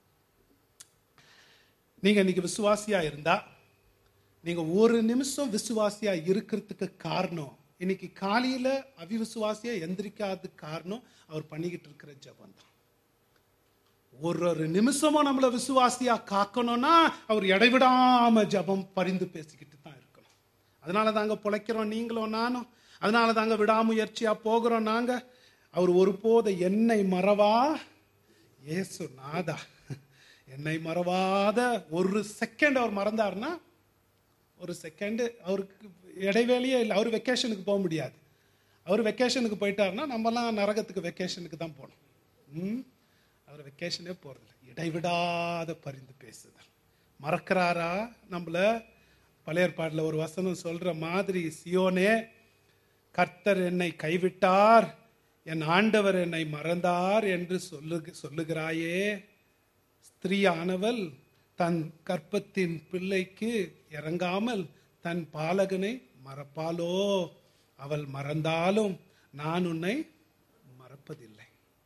நீங்க இன்னைக்கு விசுவாசியா இருந்தா, நீங்க ஒரு நிமிஷம் விசுவாசியா இருக்கிறதுக்கு காரணம், இன்னைக்கு காலையில அவிவிசுவாசியா எந்திரிக்காததுக்கு காரணம் அவர் பண்ணிக்கிட்டு இருக்கிற ஜெபம் தான். ஒரு நிமிஷமும் நம்மளை விசுவாசியா காக்கணும்னா அவர் இடைவிடாம ஜெபம் பரிந்து பேசிக்கிட்டு தான் இருக்கணும். அதனால தாங்க பிழைக்கிறோம் நீங்களும் நானும். அதனால தாங்க விடாமுயற்சியா போகிறோம் நாங்க. அவர் ஒருபோது என்னை மறவா இயேசு நாதா, என்னை மறவாத ஒரு செகண்ட் அவர் மறந்தாருன்னா, ஒரு செகண்ட் அவருக்கு இடைவேளையே இல்லை. அவர் வெக்கேஷனுக்கு போக முடியாது. அவர் வெக்கேஷனுக்கு போயிட்டாருன்னா நம்மலாம் நரகத்துக்கு வெக்கேஷனுக்கு தான் போகணும். அவர் வெக்கேஷனே போறதில்லை. இடைவிடாத பரிந்து பேசுதல். மறக்கிறாரா நம்மள? பழைய ஏற்பாடுல ஒரு வசனம் சொல்ற மாதிரி, சியோனே கர்த்தர் என்னை கைவிட்டார், என் ஆண்டவர் என்னை மறந்தார் என்று சொல்லுகிறாயே. ஸ்திரீயானவள் தன் கர்ப்பத்தின் பிள்ளைக்கு இறங்காமல் தன் பாலகனை மறப்பாளோ? அவள் மறந்தாலும் நான் உன்னை மறப்பதில்லை.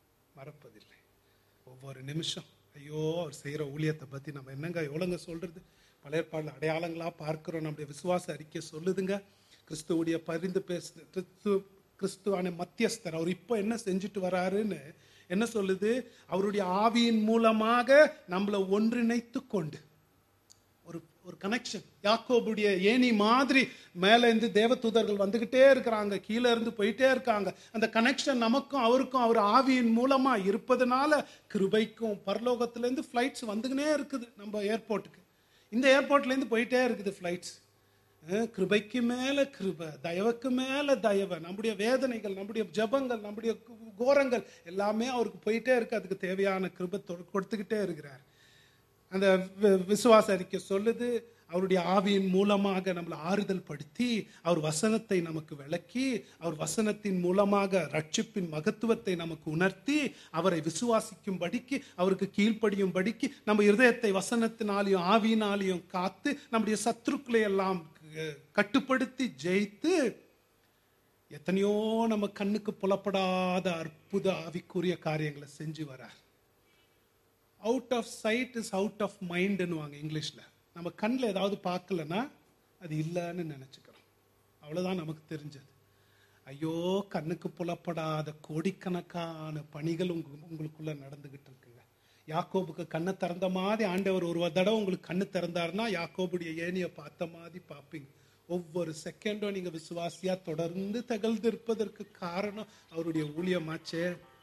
ஒவ்வொரு நிமிஷம் ஐயோ அவர் செய்கிற ஊழியத்தை பற்றி நம்ம என்னங்க எவ்வளோங்க சொல்றது. பழைய ஏற்பாடுல அடையாளங்களா பார்க்கிறோம். நம்முடைய விசுவாச அறிக்கை சொல்லுதுங்க. கிறிஸ்துவுடைய பரிந்து கிறிஸ்துவான மத்தியஸ்தர் அவர் இப்போ என்ன செஞ்சுட்டு வராருன்னு என்ன சொல்லுது? அவருடைய ஆவியின் மூலமாக நம்மளை ஒன்றிணைத்து கொண்டு ஒரு கனெக்ஷன். யாக்கோபுடைய ஏணி மாதிரி மேல இருந்து தேவதூதர்கள் வந்துகிட்டே இருக்கிறாங்க, கீழே இருந்து போயிட்டே இருக்காங்க. அந்த கனெக்ஷன் நமக்கும் அவருக்கும் அவர் ஆவியின் மூலமா இருப்பதனால கிருபைக்கும் பரலோகத்திலேருந்து ஃபிளைட்ஸ் வந்துக்கினே இருக்குது. நம்ம ஏர்போர்ட்டுக்கு, இந்த ஏர்போர்ட்ல இருந்து போயிட்டே இருக்குது ஃபிளைட்ஸ். கிருபைக்கு மேல கிருபை, தயவுக்கு மேல தயவு. நம்முடைய வேதனைகள், நம்முடைய ஜபங்கள், நம்முடைய கோரங்கள் எல்லாமே அவருக்கு போயிட்டே இருக்கு. அதுக்கு தேவையான கிருபை கொடுத்துக்கிட்டே இருக்கிறார். அந்த விசுவாச அறிக்கை சொல்லுது, அவருடைய ஆவியின் மூலமாக நம்மளை ஆறுதல் படுத்தி, அவர் வசனத்தை நமக்கு விளக்கி, அவர் வசனத்தின் மூலமாக ரட்சிப்பின் மகத்துவத்தை நமக்கு உணர்த்தி, அவரை விசுவாசிக்கும்படிக்கு, அவருக்கு கீழ்ப்படியும்படிக்கு நம்ம இருதயத்தை வசனத்தினாலையும் ஆவியினாலையும் காத்து, நம்முடைய சத்துருக்களை எல்லாம் கட்டுப்படுத்தி ஜெயித்து, எத்தனையோ நம்ம கண்ணுக்கு புலப்படாத அற்புத ஆவிக்குரிய காரியங்களை செஞ்சு வரார். Out of sight is out of மைண்டுன்னுவாங்க இங்கிலீஷில். நம்ம கண்ணில் ஏதாவது பார்க்கலன்னா அது இல்லைன்னு நினச்சிக்கிறோம். அவ்வளோதான் நமக்கு தெரிஞ்சது. ஐயோ, கண்ணுக்கு புலப்படாத கோடிக்கணக்கான பணிகள் உங்களுக்குள்ள நடந்துகிட்டு இருக்குங்க. யாக்கோபுக்கு கண்ணை திறந்த மாதிரி ஆண்டவர் ஒரு தடவை உங்களுக்கு கண்ணு திறந்தாருன்னா யாக்கோபுடைய ஏணியை பார்த்த மாதிரி பார்ப்பீங்க. ஒவ்வொரு செகண்டும் நீங்க விசுவாசியா தொடர்ந்து தகழ்ந்து இருப்பதற்கு காரணம் அவருடைய ஊழியமாச்சே.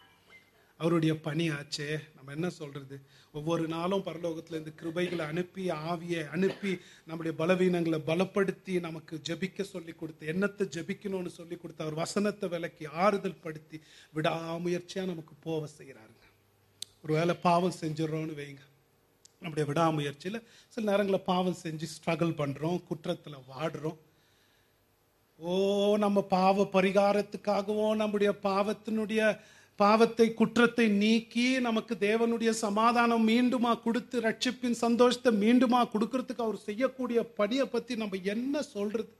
அவருடைய பணி ஆச்சே. நம்ம என்ன சொல்றது, ஒவ்வொரு நாளும் பரலோகத்துல இந்த கிருபைகளை அனுப்பி, ஆவியை அனுப்பி, நம்முடைய பலவீனங்களை பலப்படுத்தி, நமக்கு ஜெபிக்க சொல்லி கொடுத்து, என்னத்தை ஜெபிக்கணும்னு சொல்லி கொடுத்து, அவர் வசனத்தை விளக்கி ஆறுதல் படுத்தி விடாமுயற்சியா நமக்கு போக செய்யறாருங்க. ஒருவேளை பாவம் செஞ்சிடறோம்னு வைங்க, நம்முடைய விடாமுயற்சியில சில நேரங்களில் பாவம் செஞ்சு ஸ்ட்ரகிள் பண்றோம், குற்றத்துல வாடுறோம். நம்ம பாவ பரிகாரத்துக்காகவும் நம்முடைய பாவத்தை குற்றத்தை நீக்கி நமக்கு தேவனுடைய சமாதானம் மீண்டுமா கொடுத்து ரட்சிப்பின் சந்தோஷத்தை மீண்டுமா கொடுக்கறதுக்கு அவர் செய்யக்கூடிய பணியை பத்தி நம்ம என்ன சொல்றது?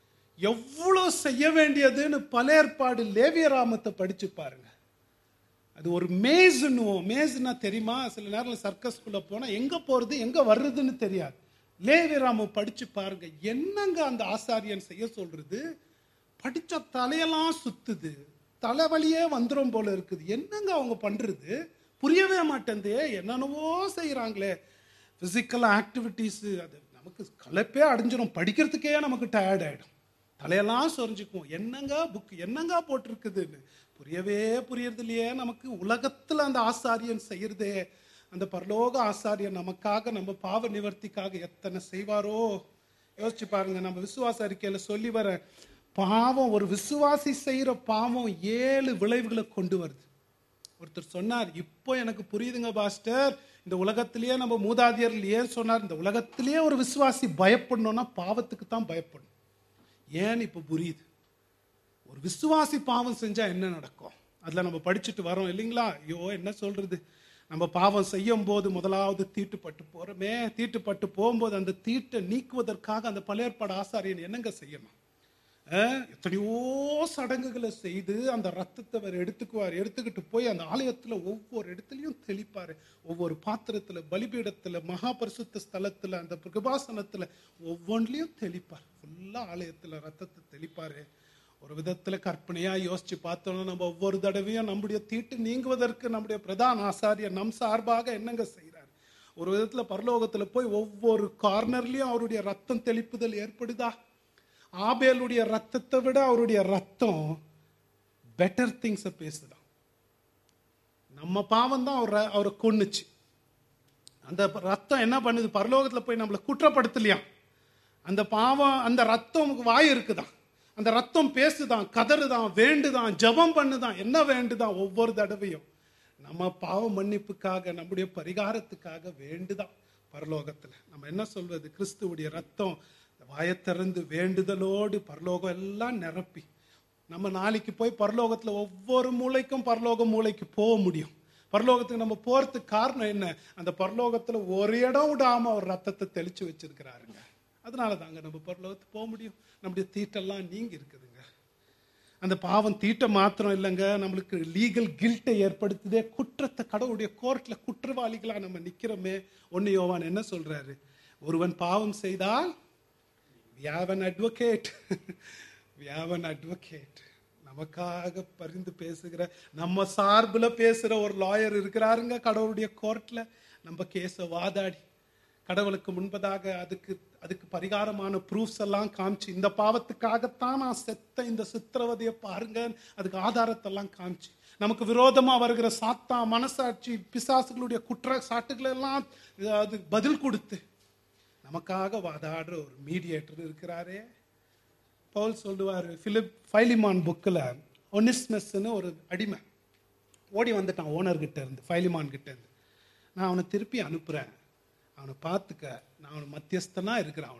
எவ்வளவு செய்ய வேண்டியதுன்னு பல ஏற்பாடு லேவியராமத்தை படிச்சு பாருங்க. அது ஒரு மேஸ்னா தெரியுமா? சில நேரம் சர்க்கஸ்குள்ள போனா எங்க போறது எங்க வர்றதுன்னு தெரியாது. லேவியராம படிச்சு பாருங்க, என்னங்க அந்த ஆசாரியன் செய்ய சொல்றது. படிச்ச தலையெல்லாம் சுத்துது, தலைவலியே வந்துடும் போல இருக்குது. என்னங்க அவங்க பண்றது புரியவே மாட்டேங்குது. என்னென்னவோ செய்யறாங்களே, பிசிக்கல் ஆக்டிவிட்டிஸ், அது நமக்கு களைப்பே அடைஞ்சிடும், படிக்கிறதுக்கே நமக்கு டயர்ட் ஆயிடும், தலையெல்லாம் சொரிஞ்சுக்குவோம். என்னங்க புக் என்னங்க போட்டிருக்குதுன்னு புரியறது இல்லையே நமக்கு. உலகத்துல அந்த ஆசாரியன் செய்யறதே, அந்த பரலோக ஆசாரியன் நமக்காக, நம்ம பாவ நிவர்த்திக்காக எத்தனை செய்வாரோ யோசிச்சு பாருங்க. நம்ம விசுவாச அறிக்கையில சொல்லி வர பாவம், ஒரு விசுவாசி செய்யற பாவம் 7 விளைவுகளை கொண்டு வருது. ஒருத்தர் சொன்னார், இப்போ எனக்கு புரியுதுங்க பாஸ்டர், இந்த உலகத்திலேயே நம்ம மூதாதையர்கள் ஏன் சொன்னார், இந்த உலகத்திலேயே ஒரு விசுவாசி பயப்படணும்னா பாவத்துக்கு தான் பயப்படணும். ஏன்னு இப்ப புரியுது. ஒரு விசுவாசி பாவம் செஞ்சா என்ன நடக்கும், அதுல நம்ம படிச்சுட்டு வரோம் இல்லைங்களா? ஐயோ என்ன சொல்றது, நம்ம பாவம் செய்யும் போது முதலாவது தீட்டுப்பட்டு போறோமே, தீட்டுப்பட்டு போகும்போது அந்த தீட்டை நீக்குவதற்காக அந்த பழையற்பாடு ஆசாரியன் என்னங்க செய்யணும்? எத்தனையோ சடங்குகளை செய்து அந்த ரத்தத்தை அவர் எடுத்துக்கிட்டு போய் அந்த ஆலயத்துல ஒவ்வொரு இடத்துலயும் தெளிப்பாரு. ஒவ்வொரு பாத்திரத்துல, பலிபீடத்துல, மகா பரிசுத்த ஸ்தலத்துல, அந்த கிருபாசனத்துல ஒவ்வொன்றிலையும் தெளிப்பார். ஃபுல்லா ஆலயத்துல ரத்தத்தை தெளிப்பாரு. ஒரு விதத்துல கற்பனையா யோசிச்சு பார்த்தோம்னா, நம்ம ஒவ்வொரு தடவையும் நம்முடைய தீட்டு நீங்குவதற்கு நம்முடைய பிரதான ஆசாரியர் நம் சார்பாக என்னங்க செய்யறாரு? ஒரு விதத்துல பரலோகத்துல போய் ஒவ்வொரு கார்னர்லயும் அவருடைய ரத்தம் தெளிப்புதல் ஏற்படுதா? ஆபேலுடைய ரத்தத்தை விட அவருடைய ரத்தம் பெட்டர் திங்ஸ் பேசுதான். நம்ம பாவம் தான் அவரை கொன்னுச்சு. அந்த ரத்தம் என்ன பண்ணுது? பரலோகத்துல போய் நம்மளை குற்றப்படுத்தலையா? அந்த பாவம், அந்த ரத்தம் வாய் இருக்குதான், அந்த ரத்தம் பேசுதான், கதறுதான், வேண்டுதான், ஜபம் பண்ணுதான். என்ன வேண்டுதான்? ஒவ்வொரு தடவையும் நம்ம பாவ மன்னிப்புக்காக, நம்முடைய பரிகாரத்துக்காக வேண்டுதான். பரலோகத்துல நம்ம என்ன சொல்வது? கிறிஸ்துவுடைய ரத்தம் வாயத்திறந்து வேண்டுதலோடு பரலோகம் எல்லாம் நிரப்பி, நம்ம நாளைக்கு போய் பரலோகத்துல ஒவ்வொரு மூளைக்கும் பரலோக மூளைக்கு போக முடியும். பரலோகத்துக்கு நம்ம போறதுக்கு காரணம் என்ன? அந்த பரலோகத்துல ஒரு இடம் விடாம அவர் ரத்தத்தை தெளிச்சு வச்சிருக்கிறாருங்க. அதனால தாங்க நம்ம பரலோகத்துக்கு போக முடியும். நம்முடைய தீட்டெல்லாம் நீங்கி இருக்குதுங்க. அந்த பாவம் தீட்டை மாத்திரம் இல்லைங்க, நம்மளுக்கு லீகல் கில்ட்டை ஏற்படுத்துதே. குற்றத்தை கடவுளுடைய கோர்ட்ல குற்றவாளிகளா நம்ம நிக்கிறோமே. 1 யோவான் என்ன சொல்றாரு? ஒருவன் பாவம் செய்தால் we have an advocate. we have an advocate. நமக்காக பரிந்து பேசுகிற, நம்ம சார்புல பேசுற ஒரு லாயர் இருக்கிறாருங்க கடவுளுடைய கோர்ட்ல. நம்ம கேஸை வாதாடி கடவுளுக்கு முன்பதாக அதுக்கு பரிகாரமான ப்ரூஃப்ஸ் எல்லாம் காமிச்சு, இந்த பாவத்துக்காகத்தான் நான் செத்த இந்த சித்திரவதையை பாருங்க, அதுக்கு ஆதாரத்தெல்லாம் காமிச்சு, நமக்கு விரோதமா வருகிற சாத்தா, மனசாட்சி, பிசாசுகளுடைய குற்ற சாட்டுகளை எல்லாம் அது பதில் கொடுத்து நமக்காக வாதாடுற ஒரு மீடியேட்டர் இருக்கிறாரே. பவுல் சொல்லுவாரு, ஃபைலிமான் புக்கில், ஒனிஸ்மஸ்ன்னு ஒரு அடிமை ஓடி வந்துட்டான் ஓனர்கிட்ட இருந்து, ஃபைலிமான் கிட்ட இருந்து. நான் அவனை திருப்பி அனுப்புறேன், அவனை பார்த்துக்க, நான் அவனை மத்தியஸ்தனா இருக்கிறேன்.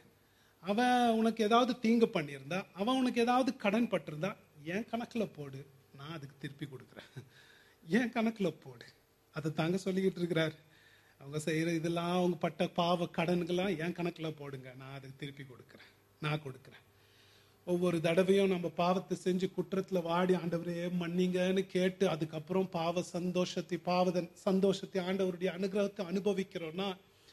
அவன் உனக்கு ஏதாவது தீங்கு பண்ணியிருந்தா, அவன் உனக்கு ஏதாவது கடன் பட்டிருந்தா என் கணக்கில் போடு, நான் அதுக்கு திருப்பி கொடுக்குறேன். என் கணக்கில் போடு. அதை தாங்க சொல்லிக்கிட்டு இருக்கிறார். அவங்க செய்கிற இதெல்லாம், அவங்க பட்ட பாவ கடன்கள்லாம் என் கணக்கில் போடுங்க, நான் அதுக்கு திருப்பி கொடுக்குறேன், நான் கொடுக்குறேன். ஒவ்வொரு தடவையும் நம்ம பாவத்தை செஞ்சு குற்றத்தில் வாடி ஆண்டவரே மன்னிங்கன்னு கேட்டு, அதுக்கப்புறம் பாவ சந்தோஷத்தை ஆண்டவருடைய அனுகிரகத்தை அனுபவிக்கிறோன்னா,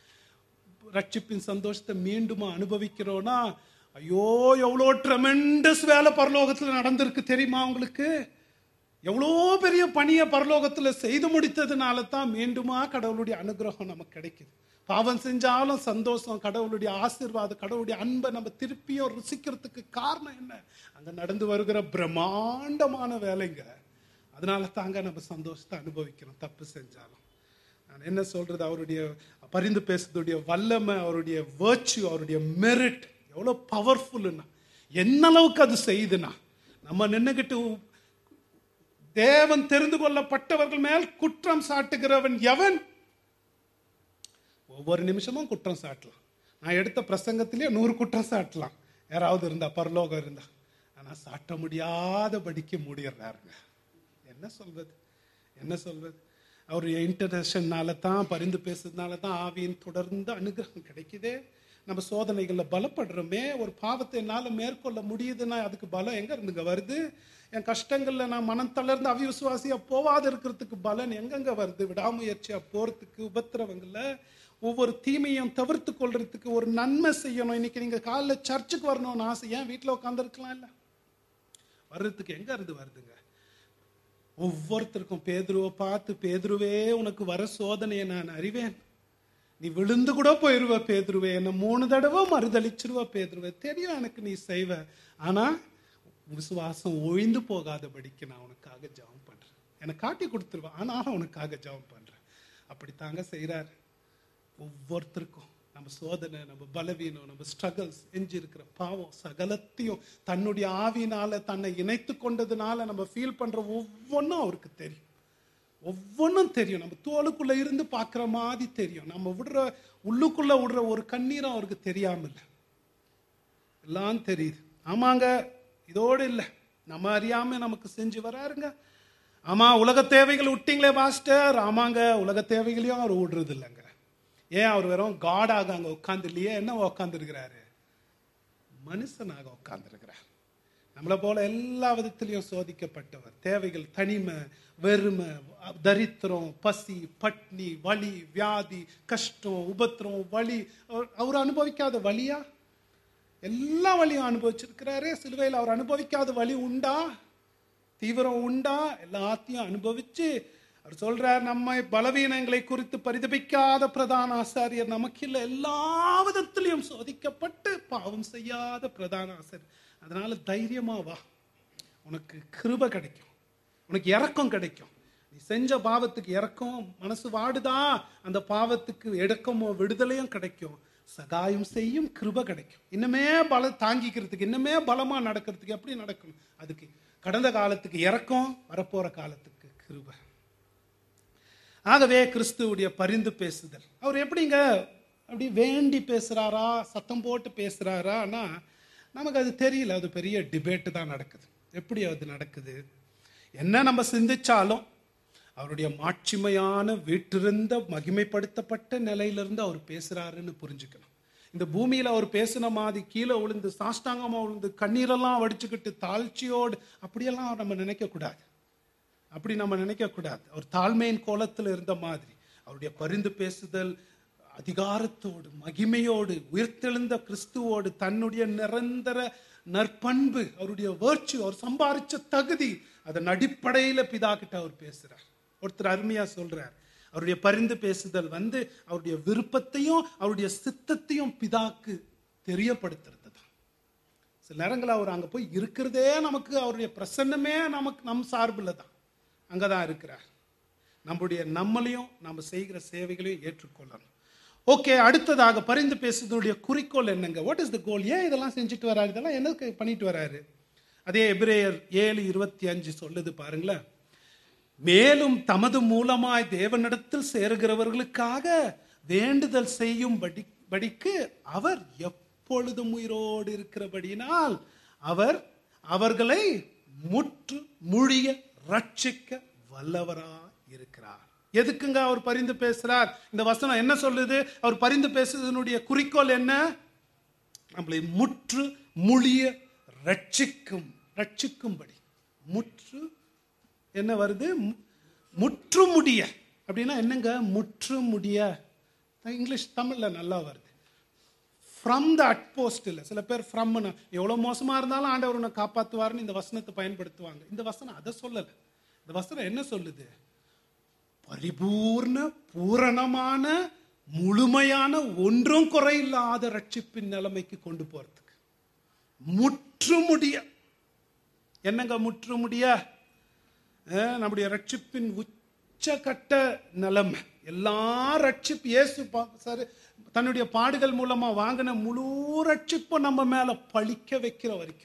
ரட்சிப்பின் சந்தோஷத்தை மீண்டும் அனுபவிக்கிறோன்னா, ஐயோ எவ்வளோ ட்ரெமெண்டஸ் வேலை பரலோகத்தில் நடந்திருக்கு தெரியுமா உங்களுக்கு? எவ்வளோ பெரிய பணியை பரலோகத்தில் செய்து முடித்ததுனால தான் மீண்டுமா கடவுளுடைய அனுகிரகம் நமக்கு கிடைக்குது. பாவம் செஞ்சாலும் சந்தோஷம், கடவுளுடைய ஆசீர்வாதம், கடவுளுடைய அன்பை நம்ம திருப்பியும் ருசிக்கிறதுக்கு காரணம் என்ன? அங்க நடந்து வருகிற பிரம்மாண்டமான வேலைங்க. அதனால தாங்க நம்ம சந்தோஷத்தை அனுபவிக்கிறோம் தப்பு செஞ்சாலும். நான் என்ன சொல்றது, அவருடைய பரிந்து பேசுறதுடைய வல்லமை, அவருடைய வேர்ச்சு, அவருடைய மெரிட் எவ்வளோ பவர்ஃபுல்லுன்னா, என்ன அளவுக்கு அது செய்யுதுன்னா, நம்ம நின்றுகிட்டு தேவன் தெரிந்து கொள்ளப்பட்டவர்கள் மேல் குற்றம் சாட்டுகிறவன் எவன்? ஒவ்வொரு நிமிஷமும் குற்றம் சாட்டலாம். நான் எடுத்த பிரசங்கத்திலேயே 100 குற்றம் சாட்டலாம், யாராவது இருந்தா, பரலோகம் இருந்தா. ஆனா சாட்ட முடியாதபடிக்கு மூடிடுறாருங்க. என்ன சொல்வது, என்ன சொல்வது? அவருடைய இன்டர்நேஷனால தான், பரிந்து பேசுறதுனால தான் ஆவியின் தொடர்ந்து அனுகிரகம் கிடைக்குதே. நம்ம சோதனைகளில் பலப்படுறோமே. ஒரு பாவத்தை என்னால் மேற்கொள்ள முடியுதுன்னா அதுக்கு பலம் எங்க இருந்துங்க வருது? என் கஷ்டங்கள்ல நான் மனம் தளர்ந்து அவிசுவாசியா போவாது இருக்கிறதுக்கு பலன் எங்கெங்க வருது? விடாமுயற்சியா போறதுக்கு, உபத்திரவங்கள்ல ஒவ்வொரு தீமையும் தவிர்த்து கொள்றதுக்கு ஒரு நன்மை செய்யணும். இன்னைக்கு நீங்க காலைல சர்ச்சுக்கு வரணும்னு ஆசை, ஏன் வீட்டில் உட்காந்துருக்கலாம் இல்லை? வர்றதுக்கு எங்க இருந்து வருதுங்க? ஒவ்வொருத்தருக்கும் பேதுருவை பார்த்து, பேதுருவே உனக்கு வர சோதனையை நான் அறிவேன், நீ விழுந்து கூட போயிருவ பேதுருவே, என்ன 3 தடவை மறுதளிச்சிருவ பேதுருவே, தெரியும் எனக்கு நீ செய்வ, ஆனா விசுவாசம் ஒழிந்து போகாதபடிக்கு நான் உனக்காக ஜெபம் பண்றேன். எனக்கு காட்டி கொடுத்துருவேன், ஆனாலும் உனக்காக ஜெபம் பண்றேன். அப்படித்தாங்க செய்யறாரு. ஒவ்வொருத்தருக்கும் நம்ம சோதனை, நம்ம பலவீனம், நம்ம ஸ்ட்ரகிள்ஸ், எஞ்சி இருக்கிற பாவம் சகலத்தையும் தன்னுடைய ஆவியினால தன்னை இணைத்து கொண்டதுனால நம்ம ஃபீல் பண்ற ஒவ்வொன்றும் அவருக்கு தெரியும். ஒவ்வொன்றும் தெரியும். நம்ம தோலுக்குள்ள இருந்து பார்க்குற மாதிரி தெரியும். நம்ம உள்ளுக்குள்ள விடுற ஒரு கண்ணீரும் அவருக்கு தெரியாம இல்லை, எல்லாம் தெரியுது. ஆமாங்க, இதோடு இல்லை, நம்ம அறியாம நமக்கு செஞ்சு வராருங்க. ஆமா, உலக தேவைகள் விட்டீங்களே பாஸ்டர். ஆமாங்க, உலக தேவைகளையும் அவர் விடுறது இல்லைங்க. ஏன் அவர் வெறும் காடாக அங்க உட்கார்ந்து இல்லையே, என்ன உட்கார்ந்துருக்கிறாரு? மனுஷனாக உட்கார்ந்துருக்கிறார். நம்மளை போல எல்லா விதத்திலையும் சோதிக்கப்பட்டவர். தேவைகள், தனிமை, வெறுமை, தரித்திரம், பசி, பட்னி, வலி, வியாதி, கஷ்டம், உபத்திரம், வலி, அவர் அனுபவிக்காத வலியா? எல்லா வலியும் அனுபவிச்சிருக்கிறாரு. சிலுவையில் அவர் அனுபவிக்காத வலி உண்டா? தீவிரம் உண்டா? எல்லாத்தையும் அனுபவிச்சு அவர் சொல்றார், நம்மை பலவீனங்களை குறித்து பரிதபிக்காத பிரதான ஆசாரியர் நமக்கு இல்லை, எல்லா விதத்திலையும் சோதிக்கப்பட்டு பாவம் செய்யாத பிரதான ஆசாரியர். அதனால தைரியமா வா, உனக்கு கிருபை கிடைக்கும், உனக்கு இரக்கம் கிடைக்கும். நீ செஞ்ச பாவத்துக்கு இரக்கம், மனசு வாடுதா, அந்த பாவத்துக்கு இடக்கமோ விடுதலையும் கிடைக்கும், சகாயம் செய்யும் கிருபை கிடைக்கும். இன்னுமே தாங்கிக்கிறதுக்கு, இன்னுமே பலமா நடக்கிறதுக்கு எப்படி நடக்கணும்? அதுக்கு கடந்த காலத்துக்கு இரக்கம், வரப்போற காலத்துக்கு கிருபை. ஆகவே கிறிஸ்துவுடைய பரிந்து பேசுதல், அவர் எப்படிங்க அப்படி வேண்டி பேசுறாரா, சத்தம் போட்டு பேசுறாரான்னா நமக்கு அது தெரியல. அது பெரிய டிபேட்டு தான் நடக்குது. எப்படி அது நடக்குது? என்ன நம்ம சிந்திச்சாலும் அவருடைய மாட்சிமையான வீட்டிருந்த மகிமைப்படுத்தப்பட்ட நிலையிலிருந்து அவர் பேசுறாருன்னு புரிஞ்சுக்கணும். இந்த பூமியில அவர் பேசின மாதிரி கீழே விழுந்து சாஷ்டாங்கமா விழுந்து கண்ணீரெல்லாம் வடிச்சுக்கிட்டு தாழ்ச்சியோடு அப்படியெல்லாம் நம்ம நினைக்க கூடாது. அப்படி நம்ம நினைக்க கூடாது. அவர் தாழ்மையின் கோலத்தில் இருந்த மாதிரி அவருடைய பரிந்து பேசுதல் அதிகாரத்தோடு, மகிமையோடு, உயிர்த்தெழுந்த கிறிஸ்துவோடு, தன்னுடைய நிரந்தர நற்பண்பு, அவருடைய வேர்ச்சு, அவர் சம்பாதிச்ச தகுதி, அதன் அடிப்படையில பிதா கிட்ட அவர் பேசுறார். ஒருத்தர் அருமையா சொல்றார், அவருடைய பரிந்து பேசுதல் அவருடைய விருப்பத்தையும் அவருடைய சித்தத்தையும் பிதாக்கு தெரியப்படுத்துறது தான். சில நேரங்கள் அவர் அங்க போய் இருக்கிறதே நமக்கு, அவருடைய பிரசன்னமே நமக்கு நம் சார்பில் தான் அங்கதான் இருக்கிறார். நம்மளையும் நம்ம செய்கிற சேவைகளையும் ஏற்றுக்கொள்ளணும். ஓகே, அடுத்ததாக பரிந்து பேசுவதுடைய குறிக்கோள் என்னங்க? What is the goal? ஏன் இதெல்லாம் செஞ்சுட்டு வராரு? இதெல்லாம் என்ன பண்ணிட்டு வராரு? அதே எபிரேயர் 7:25 சொல்லுது பாருங்களேன். மேலும் தமது மூலமாய் தேவனிடத்தில் சேருகிறவர்களுக்காக வேண்டுதல் செய்யும் படிக்கு அவர் எப்பொழுதும் உயிரோடு இருக்கிறபடியினால் அவர் அவர்களை முற்று முழிய ரட்சிக்க வல்லவரா இருக்கிறார். எதுக்குங்க அவர் பரிந்து பேசுறார்? இந்த வசனம் என்ன சொல்லுது? அவர் பரிந்து பேசுவதனுடைய குறிக்கோள் என்ன? நம்மளை முற்று முழிய ரட்சிக்கும்படி. முற்று என்ன வருது? முற்று முடிய அப்படின்னா என்னங்க? முற்று முடிய இங்கிலீஷ் தமிழ்ல நல்லா வருது. ஃப்ரம் த அட்போஸ்ட் இல்லை. சில பேர் ஃப்ரம், எவ்வளவு மோசமா இருந்தாலும் ஆண்டவர் உன்னை காப்பாற்றுவார்னு இந்த வசனத்தை பயன்படுத்துவாங்க. இந்த வசனம் அதை சொல்லல. இந்த வசனம் என்ன சொல்லுது? பரிபூர்ண பூரணமான முழுமையான ஒன்றும் குறையில்லாத ரட்சிப்பின் நிலைமைக்கு கொண்டு போறதுக்கு முற்று முடிய. என்னங்க முற்று முடிய? நம்முடைய ரட்சிப்பின் உச்சகட்ட நிலைமை. எல்லா ரட்சிப்பு இயேசு தன்னுடைய பாடுகள் மூலமா வாங்கின முழு ரட்சிப்பும் நம்ம மேல பழிக்க வைக்கிற வரைக்கும்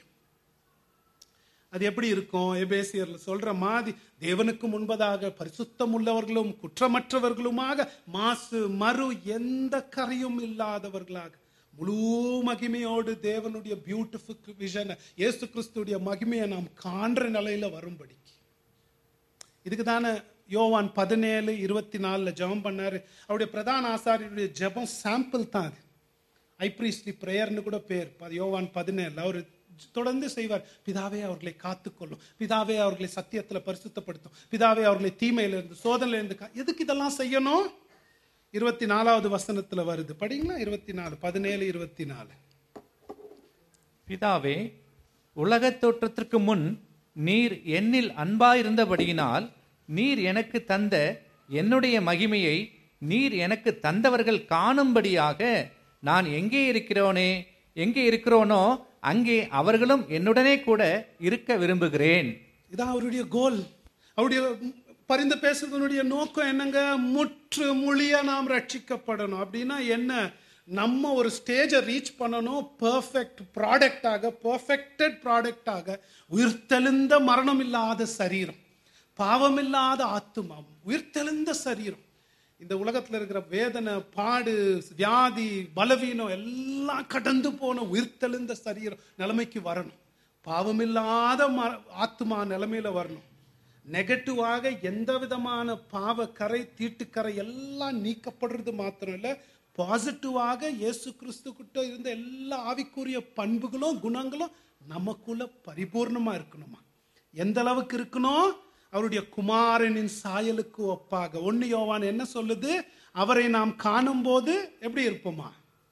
அது எப்படி இருக்கும்? எபேசியர்ல சொல்ற மாதிரி தேவனுக்கு முன்பதாக பரிசுத்தம் உள்ளவர்களும் குற்றமற்றவர்களுமாக மாசு மறு எந்த கரையும் இல்லாதவர்களாக முழு மகிமையோடு தேவனுடைய பியூட்டிஃபுல் விஷன் இயேசு கிறிஸ்துடைய மகிமையை நாம் காண்ற நிலையில வரும்படிக்கு. இதுக்கு தானே யோவான் 17:24 ஜெபம் பண்ணாரு. அவருடைய பிரதான ஆசாரியருடைய ஜெபம் சாம்பிள் தான் அது. ஐப்ரீஸ்ட்லி பிரேயர்னு கூட பேர். யோவான் 17 அவர் தொடர்ந்து செய்வார். பிதாவே அவர்களை காத்துக்கொள்ளும், பிதாவே அவர்களை சத்தியத்துல பரிசுத்தப்படுத்தும், பிதாவே அவர்களை தீமையிலிருந்து சோதனையிலிருந்து. எதுக்கு இதெல்லாம் செய்யணும்? 24வது வசனத்துல வருது, படிங்களா? 17:24. பிதாவே, உலகத் தோற்றத்திற்கு முன் நீர் என்னில் அன்பாயிருந்தபடியினால் நீர் எனக்கு தந்த என்னுடைய மகிமையை நீர் எனக்கு தந்தவர்கள் காணும்படியாக நான் எங்கே இருக்கிறோனோ அங்கே அவர்களும் என்னுடனே கூட இருக்க விரும்புகிறேன். இதான் அவருடைய கோல். அவருடைய பரிந்து பேசுறதுடைய நோக்கம் என்னங்க? முற்று மொழிய நாம் ரட்சிக்கப்படணும். அப்படின்னா என்ன? நம்ம ஒரு ஸ்டேஜை ரீச் பண்ணணும். பெர்ஃபெக்ட் ப்ராடக்டாக, பெர்ஃபெக்டட் ப்ராடக்டாக, உயிர்த்தெழுந்த மரணம் இல்லாத சரீரம், பாவமில்லாத ஆத்துமா, உயிர்த்தெழுந்த சரீரம். இந்த உலகத்துல இருக்கிற வேதனை, பாடு, வியாதி, பலவீனம் எல்லாம் கடந்து போன உயிர்த்தெழுந்த சரீரம் நிலைமைக்கு வரணும். பாவமில்லாத ஆத்துமா நிலைமையில வரணும். நெகட்டிவாக எந்த விதமான பாவ கரை, தீட்டுக்கரை எல்லாம் நீக்கப்படுறது மாத்திரம் இல்ல, பாசிட்டிவாக இயேசு கிறிஸ்து கிட்ட இருந்த எல்லா ஆவிக்குரிய பண்புகளும் குணங்களும் நமக்குள்ள பரிபூர்ணமா இருக்கணுமா? எந்த அளவுக்கு இருக்கணும்? அவருடைய குமாரனின் சாயலுக்கு ஒப்பாக. 1 யோவான் என்ன சொல்லுது? அவரை நாம் காணும் போது எப்படி இருப்போமா?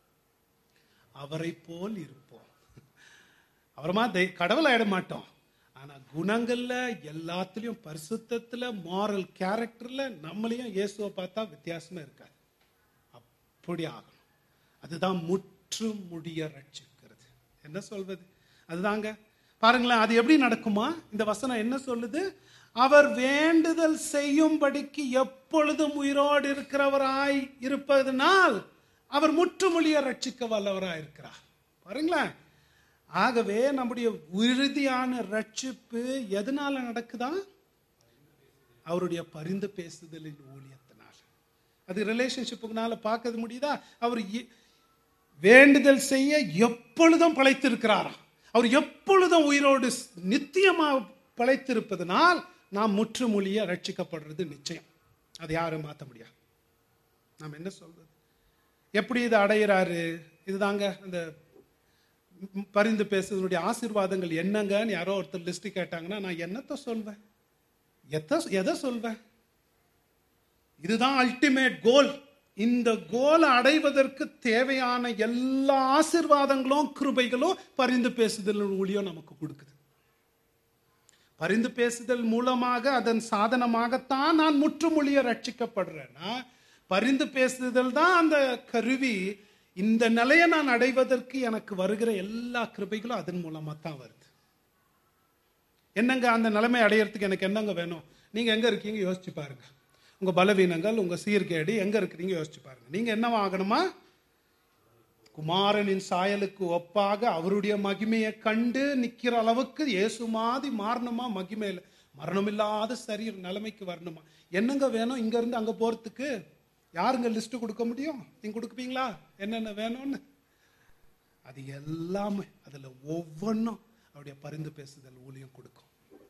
அவரை போல் இருப்போம். அவரமா கடவுள் ஆயிட மாட்டோம். ஆனா குணங்கள்ல எல்லாத்துலயும், பரிசுத்தத்துல, மாரல் கேரக்டர்ல நம்மளையும் இயேசுவை பார்த்தா வித்தியாசமா இருக்காது. அப்படி ஆகணும். அதுதான் முற்று முடிய ரட்சிக்கிறது. என்ன சொல்வது? அதுதாங்க. பாருங்களேன், அது எப்படி நடக்குமா? இந்த வசனம் என்ன சொல்லுது? அவர் வேண்டுதல் செய்யும்படிக்கு எப்பொழுதும் உயிரோடு இருக்கிறவராய் இருப்பதனால் அவர் முற்றுமொழிய ரட்சிக்க வல்லவராய் இருக்கிறார். பாருங்களேன். ஆகவே நம்முடைய உறுதியான ரட்சிப்பு எதனால நடக்குதா? அவருடைய பரிந்து பேசுதலின் ஊழியத்தினால். அது ரிலேஷன்ஷிப்புனால பார்க்க முடியுதா? அவர் வேண்டுதல் செய்ய எப்பொழுதும் பிழைத்திருக்கிறாரா? அவர் எப்பொழுதும் உயிரோடு நித்தியமா பிழைத்திருப்பதனால் நாம் முற்றுமொழிய ரட்சிக்கப்படுறது நிச்சயம். அதை யாரும் மாற்ற முடியாது. நாம் என்ன சொல்றது? எப்படி இதை அடையிறாரு? இதுதாங்க அந்த பரிந்து பேசுவதனுடைய ஆசீர்வாதங்கள் என்னங்கன்னு யாரோ ஒருத்தர் லிஸ்ட் கேட்டாங்கன்னா நான் என்னத்தை சொல்வேன்? எதை சொல்வேன்? இதுதான் அல்டிமேட் கோல். இந்த கோலை அடைவதற்கு தேவையான எல்லா ஆசீர்வாதங்களும் கிருபைகளும் பரிந்து பேசுதல் ஊழியம் நமக்கு கொடுக்குது. பரிந்து பேசுதல் மூலமாக, அதன் சாதனமாகத்தான் நான் முற்றுமொழிய ரட்சிக்கப்படுறேன்னா, பரிந்து பேசுதல் தான் அந்த கருவி. இந்த நிலையை நான் அடைவதற்கு எனக்கு வருகிற எல்லா கிருபைகளும் அதன் மூலமா தான் வருது. என்னங்க அந்த நிலைமை அடையிறதுக்கு எனக்கு என்னங்க வேணும்? நீங்க எங்க இருக்கீங்க யோசிச்சு பாருங்க. உங்க பலவீனங்கள், உங்க சீர்கேடு எங்க இருக்கிறீங்க யோசிச்சு பாருங்க. நீங்க என்னவா ஆகணுமா? குமாரனின் சாயலுக்கு ஒப்பாக அவருடைய மகிமையை கண்டு நிக்கிற அளவுக்கு இயேசு மாதிரி மாறணுமா? மகிமையில மரணமில்லாத சரீர நிலைமைக்கு வரணுமா? என்னங்க வேணும்? இங்க இருந்து அங்க போறதுக்கு யாருங்க லிஸ்ட் கொடுக்க முடியும்? நீங்க கொடுப்பீங்களா என்னென்ன வேணும்னு? அது எல்லாமே அதுல ஒவ்வொன்றும் அவருடைய பரிந்து பேசுதல் ஊழியம் கொடுக்கும்.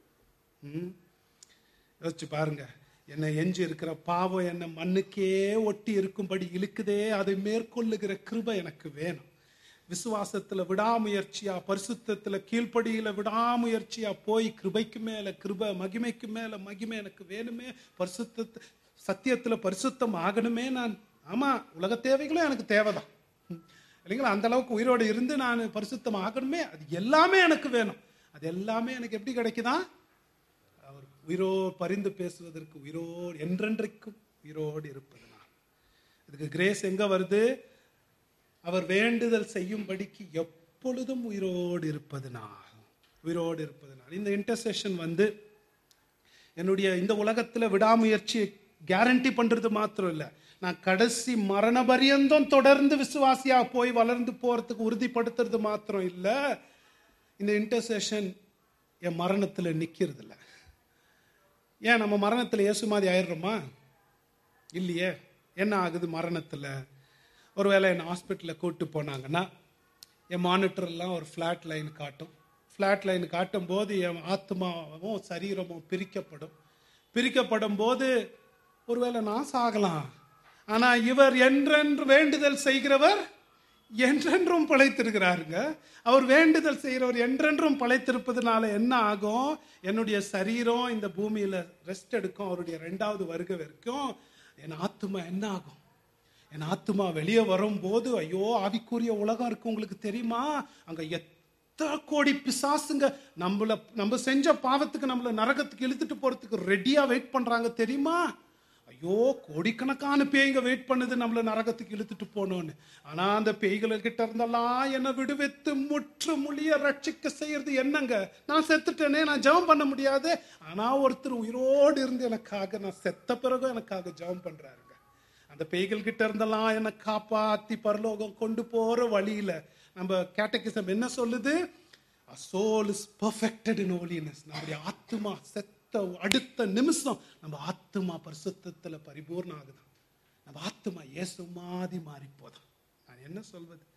யோசிச்சு பாருங்க. என்னை எஞ்சி இருக்கிற பாவம் என்னை மண்ணுக்கே ஒட்டி இருக்கும்படி இழுக்குதே, அதை மேற்கொள்ளுகிற கிருபை எனக்கு வேணும். விசுவாசத்துல விடாமுயற்சியா, பரிசுத்தத்துல கீழ்ப்படியில விடாமுயற்சியா போய் கிருபைக்கு மேல கிருபை, மகிமைக்கு மேல மகிமை எனக்கு வேணுமே. பரிசுத்த சத்தியத்துல பரிசுத்தம் ஆகணுமே. நான் ஆமா, உலக தேவைகளும் எனக்கு தேவைதான் இல்லைங்களா? அந்த அளவுக்கு உயிரோடு இருந்து நான் பரிசுத்தம் ஆகணுமே. அது எல்லாமே எனக்கு வேணும். அது எல்லாமே எனக்கு எப்படி கிடைக்குதா? அவர் உயிரோடு பரிந்து பேசுவதற்கு உயிரோடு என்றென்றைக்கும் உயிரோடு இருப்பதனால். இதுக்கு கிரேஸ் எங்க வருது? அவர் வேண்டுதல் செய்யும்படிக்கு எப்பொழுதும் உயிரோடு இருப்பதனால். உயிரோடு இருப்பதனால் இந்த இன்டர்செஷன் என்னுடைய இந்த உலகத்துல விடாமுயற்சியை கேரண்டி பண்றது மாத்திரம் இல்லை, நான் கடைசி மரண பரியந்தம் தொடர்ந்து விசுவாசியா போய் வளர்ந்து போறதுக்கு உறுதிப்படுத்துறது மாத்திரம் இல்லை, இந்த இன்டர்செஷன் என் மரணத்துல நிக்கிறது இல்லை. ஏன் நம்ம மரணத்துல இயேசு மாதிரி ஆயிடுறோமா? இல்லையே. என்ன ஆகுது மரணத்துல? ஒருவேளை என்னை ஹாஸ்பிட்டலில் கூப்பிட்டு போனாங்கன்னா என் மானிட்டர்லாம் ஒரு ஃப்ளாட் லைன் காட்டும். ஃப்ளாட் லைன் காட்டும் போது என் ஆத்மாவும் சரீரமும் பிரிக்கப்படும் போது ஒருவேளை நான் சாகலாம். ஆனால் இவர் என்றென்று வேண்டுதல் செய்கிறவர் என்றென்றும் பிழைத்திருக்கிறாருங்க. அவர் வேண்டுதல் செய்கிறவர் என்றென்றும் பிழைத்திருப்பதுனால என்ன ஆகும்? என்னுடைய சரீரம் இந்த பூமியில் ரெஸ்ட் எடுக்கும். அவருடைய 2வது வருகை வரைக்கும் என் ஆத்மா என்ன ஆகும்? என் ஆத்மா வெளியே வரும்போது, ஐயோ ஆவிக்குரிய உலகம் இருக்கு, உங்களுக்கு தெரியுமா? அங்க எத்தனை கோடி பிசாசுங்க நம்ம செஞ்ச பாவத்துக்கு நம்மள நரகத்துக்கு இழுத்துட்டு போறதுக்கு ரெடியா வெயிட் பண்றாங்க தெரியுமா? ஐயோ கோடிக்கணக்கான பேய்ங்க வெயிட் பண்ணுது நம்மள நரகத்துக்கு இழுத்துட்டு போனோன்னு. ஆனா அந்த பேய்கள் கிட்ட இருந்தெல்லாம் என்னை விடுவித்து முற்று மொழிய ரட்சிக்க செய்யறது என்னங்க? நான் செத்துட்டேனே, நான் ஜெபம் பண்ண முடியாது. ஆனா ஒருத்தர் உயிரோடு இருந்து எனக்காக, நான் செத்த பிறகு எனக்காக ஜெபம் பண்றாருங்க. அந்த பேய்கள் கிட்ட இருந்தெல்லாம் என்னை காப்பாத்தி பரலோகம் கொண்டு போற வழியில நம்ம கேட்டகிசம் என்ன சொல்லுது? A soul is perfected in holiness. நம்முடைய ஆத்மா செத்த அடுத்த நிமிஷம் நம்ம ஆத்மா பரிசுத்தத்துல பரிபூர்ணம் ஆகுதான். நம்ம ஆத்மா இயேசு மாதிரி மாறி போதான். நான் என்ன சொல்வது?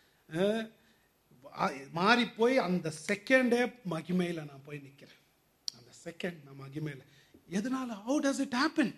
மாறி போய் அந்த செகண்டே மகிமையில நான் போய் நிக்கிறேன். அந்த செகண்ட் நான் மகிமையில. எதனால? how does it happen?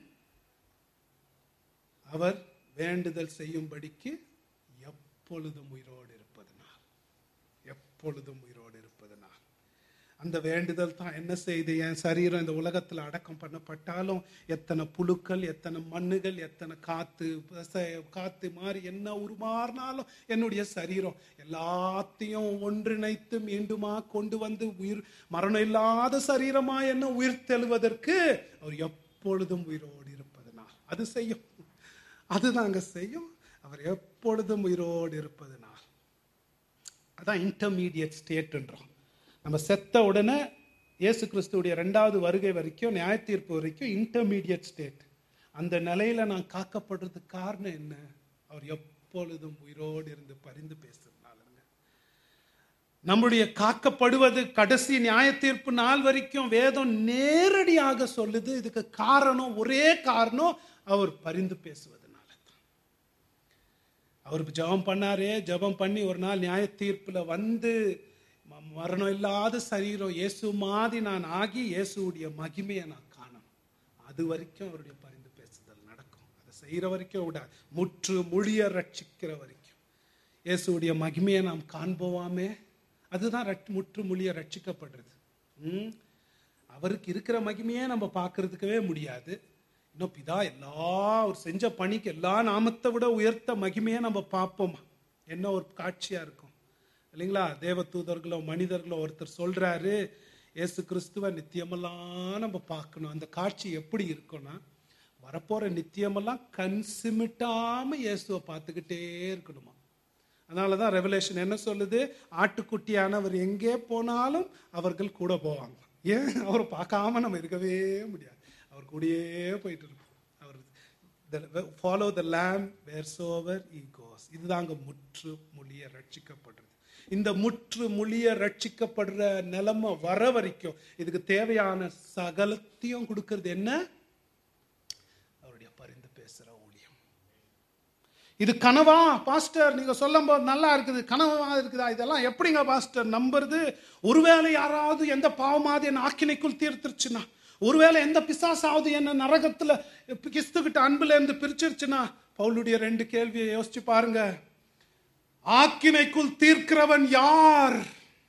அவர் வேண்டுதல் செய்யும்படிக்கு எப்பொழுதும் உயிரோடு இருப்பதனால், எப்பொழுதும் உயிரோடு இருப்பதனால். அந்த வேண்டுதல் தான் என்ன செய்து? என் சரீரம் இந்த உலகத்தில் அடக்கம் பண்ணப்பட்டாலும் எத்தனை புழுக்கள், எத்தனை மண்ணுகள், எத்தனை காத்து மாறி என்ன உருமாறினாலும் என்னுடைய சரீரம் எல்லாத்தையும் ஒன்றிணைத்து மீண்டுமா கொண்டு வந்து மரணம் இல்லாத சரீரமா என்ன உயிர் தெழுவதற்கு அவர் எப்பொழுதும் உயிரோடு இருப்பதனால் அது செய்யும். அதுதாங்க செய்யும். அவர் எப்பொழுதும் உயிரோடு இருப்பதனால். அதான் இன்டர்மீடியட் ஸ்டேட்ன்றோம். நம்ம செத்த உடனே இயேசு கிறிஸ்துடைய 2வது வருகை வரைக்கும், நியாய தீர்ப்பு வரைக்கும் இன்டர்மீடியட் ஸ்டேட். அந்த நிலையில நான் காக்கப்படுறதுக்கு காரணம் என்ன? அவர் எப்பொழுதும் உயிரோடு இருந்து பரிந்து பேசுறதுனாலங்க. நம்முடைய காக்கப்படுவது கடைசி நியாய தீர்ப்பு நாள் வரைக்கும் வேதம் நேரடியாக சொல்லுது. இதுக்கு காரணம், ஒரே காரணம், அவர் பரிந்து பேசுவது. அவர் ஜெபம் பண்ணாரே, ஜெபம் பண்ணி ஒரு நாள் நியாய தீர்ப்புல வந்து மரணம் இல்லாத சரீரம் இயேசு மாதிரி நான் ஆகி இயேசுடைய மகிமையை நான் காணணும். அது வரைக்கும் அவருடைய பரிந்து பேசுதல் நடக்கும். அதை செய்யற வரைக்கும் விட முற்று மொழிய ரட்சிக்கிற வரைக்கும் இயேசுடைய மகிமையை நாம் காண்போவாமே. அதுதான் முற்று மொழிய ரட்சிக்கப்படுறது. அவருக்கு இருக்கிற மகிமையே நம்ம பார்க்கறதுக்கவே முடியாது. இன்னும் பிதா அவர் செஞ்ச பணிக்கு எல்லா நாமத்தை விட உயர்த்த மகிமையை நம்ம பார்ப்போமா? என்ன ஒரு காட்சியா இருக்கும் இல்லைங்களா? தேவ தூதர்களோ மனிதர்களோ ஒருத்தர் சொல்றாரு, இயேசு கிறிஸ்துவ நித்தியமெல்லாம் நம்ம பார்க்கணும். அந்த காட்சி எப்படி இருக்கும்னா, வரப்போற நித்தியமெல்லாம் கண் சிமிட்டாம இயேசுவை பார்த்துக்கிட்டே இருக்கணுமா. அதனாலதான் ரெவலேஷன் என்ன சொல்லுது? ஆட்டுக்குட்டியானவர் எங்கே போனாலும் அவர்கள் கூட போவாங்க. ஏன்? அவரை பார்க்காம நம்ம இருக்கவே முடியாது. அவர் கூடயே போயிட்டு இருப்போம். அவர் follow the lamb wheresoever he goes. இதுதாங்க முற்று மொழிய ரட்சிக்கப்படுறது. இந்த முற்று மொழிய ரட்சிக்கப்படுற நிலைமை வர வரைக்கும் இதுக்கு தேவையான சகலத்தையும் கொடுக்கிறது என்ன? அவருடைய பரிந்து பேசுற ஊழியம். இது கனவா பாஸ்டர்? நீங்க சொல்லும் போது நல்லா இருக்குது, கனவா இருக்குதா? இதெல்லாம் எப்படிங்க பாஸ்டர் நம்புறது? ஒருவேளை யாராவது எந்த பாவமாவது என் ஆக்கினைக்குள் தீர்த்துருச்சுன்னா, ஒருவேளை எந்த பிசாசாவது என்ன நரகத்துல கிறிஸ்துகிட்ட அன்புல இருந்து பிரிச்சிருச்சுன்னா, பவுலுடைய 2 கேள்வியை யோசிச்சு பாருங்க. ஆக்கினைக்குள் தீர்க்கிறவன் யார்?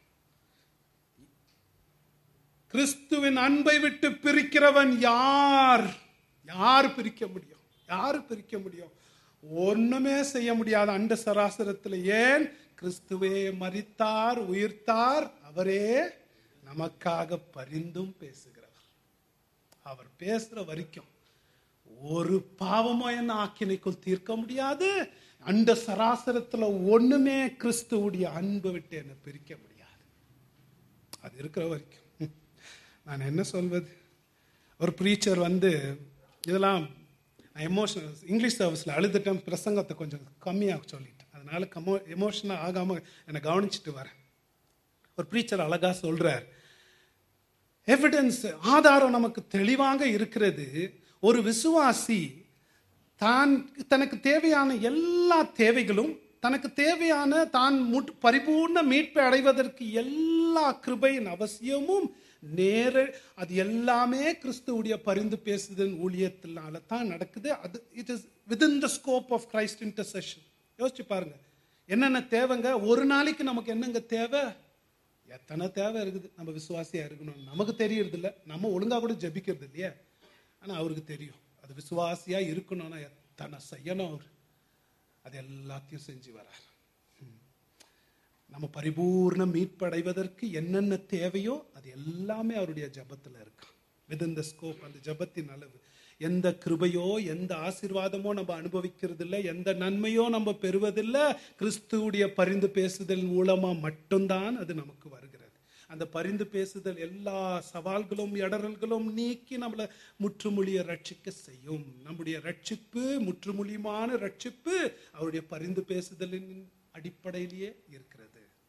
கிறிஸ்துவின் அன்பை விட்டு பிரிக்கிறவன் யார்? யார் பிரிக்க முடியும்? யாரு பிரிக்க முடியும்? ஒண்ணுமே செய்ய முடியாது அண்ட சராசரத்தில். ஏன்? கிறிஸ்துவே மரித்தார், உயிர்த்தார். அவரே நமக்காக பரிந்தும் பேசுகிறார். அவர் பேசுற வரைக்கும் ஒரு பாவமோ என்ன ஆக்கினைக்குள் தீர்க்க முடியாது. அண்ட சராசரத்துல ஒண்ணுமே கிறிஸ்துவுடைய அன்பை விட்டு என்ன பிரிக்க முடியாது. அது இருக்கிற வரைக்கும் நான் என்ன சொல்வது? ஒரு ப்ரீச்சர் வந்து இதெல்லாம் எமோஷனல் இங்கிலீஷ் சர்வீஸில் அழுதுட்டேன், பிரசங்கத்தை கொஞ்சம் கம்மியாக சொல்லிட்டேன், அதனால எமோஷனல் ஆகாமல் என்னை கவனிச்சுட்டு வரேன். ஒரு ப்ரீச்சர் அழகாக சொல்கிறார், எவிடன்ஸ் ஆதாரம் நமக்கு தெளிவாக இருக்கிறது. ஒரு விசுவாசி தனக்கு தேவையான எல்லா தேவைகளும், தனக்கு தேவையான தான் பரிபூர்ண மீட்பை அடைவதற்கு எல்லா கிருபையின் அவசியமும் அது எல்லாமே கிறிஸ்துவுடைய பரிந்து பேசுதல் ஊழியத்தினால தான் நடக்குது. அது it is within the scope of Christ intercession. யோசிச்சு பாருங்க என்னென்ன தேவைங்க. ஒரு நாளைக்கு நமக்கு என்னங்க தேவை, எத்தனை தேவை இருக்குது. நம்ம விசுவாசியா இருக்கணும், நமக்கு தெரியறது இல்லை, நம்ம ஒழுங்கா கூட ஜபிக்கிறது இல்லையே, ஆனா அவருக்கு தெரியும். அது விசுவாசியா இருக்கணும்னா எத்தனை செய்யணும், அவர் அது எல்லாத்தையும் செஞ்சு வர்றார். நம்ம பரிபூர்ண மீட்படைவதற்கு என்னென்ன தேவையோ அது எல்லாமே அவருடைய ஜபத்தில் இருக்கு. வித்தின் த ஸ்கோப், அந்த ஜபத்தின் அளவு. எந்த கிருபையோ எந்த ஆசீர்வாதமோ நம்ம அனுபவிக்கிறது இல்லை, எந்த நன்மையோ நம்ம பெறுவதில்லை, கிறிஸ்துவுடைய பரிந்து பேசுதல் மூலமா மட்டும்தான் அது நமக்கு வருகிறது. அந்த பரிந்து பேசுதல் எல்லா சவால்களும் இடரல்களும் நீக்கி நம்மளை முற்றுமொழிய ரட்சிக்க செய்யும். நம்முடைய ரட்சிப்பு முற்றுமொழியமான ரட்சிப்பு அவருடைய பரிந்து பேசுதலின் அடிப்படையிலேயே இருக்கிறது.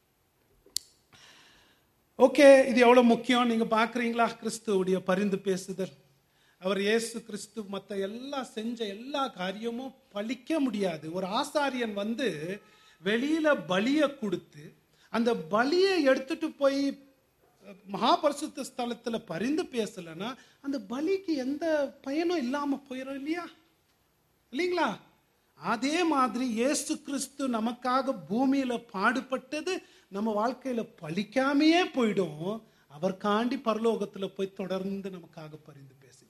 ஓகே, இது எவ்வளவு முக்கியம் நீங்க பாக்குறீங்களா? கிறிஸ்துவுடைய பரிந்து பேசுதல், அவர் இயேசு கிறிஸ்து மற்ற எல்லாம் செஞ்ச எல்லா காரியமும் பழிக்க முடியாது. ஒரு ஆசாரியன் வந்து வெளியில பலியை கொடுத்து அந்த பலியை எடுத்துட்டு போய் மகாபரிசுத்த ஸ்தலத்துல பரிந்து பேசலன்னா அந்த பலிக்கு எந்த பயனும் இல்லாம போயிடும் இல்லையா, இல்லைங்களா? அதே மாதிரி இயேசு கிறிஸ்து நமக்காக பூமியில பாடுபட்டது நம்ம வாழ்க்கையில பலிக்காமையே போயிடும். அவர் காண்டி பரலோகத்துல போய் தொடர்ந்து நமக்காக பரிந்து பேசிட்டு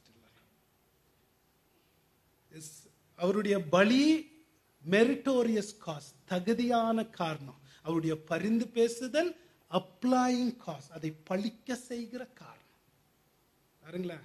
அவருடைய பலி மெரிட்டோரியஸ் காஸ், தகுதியான காரணம். அவருடைய பரிந்து பேசுதல் அப்ளையிங் காஸ், அதை பழிக்க செய்கிற காரணம். பாருங்களேன்.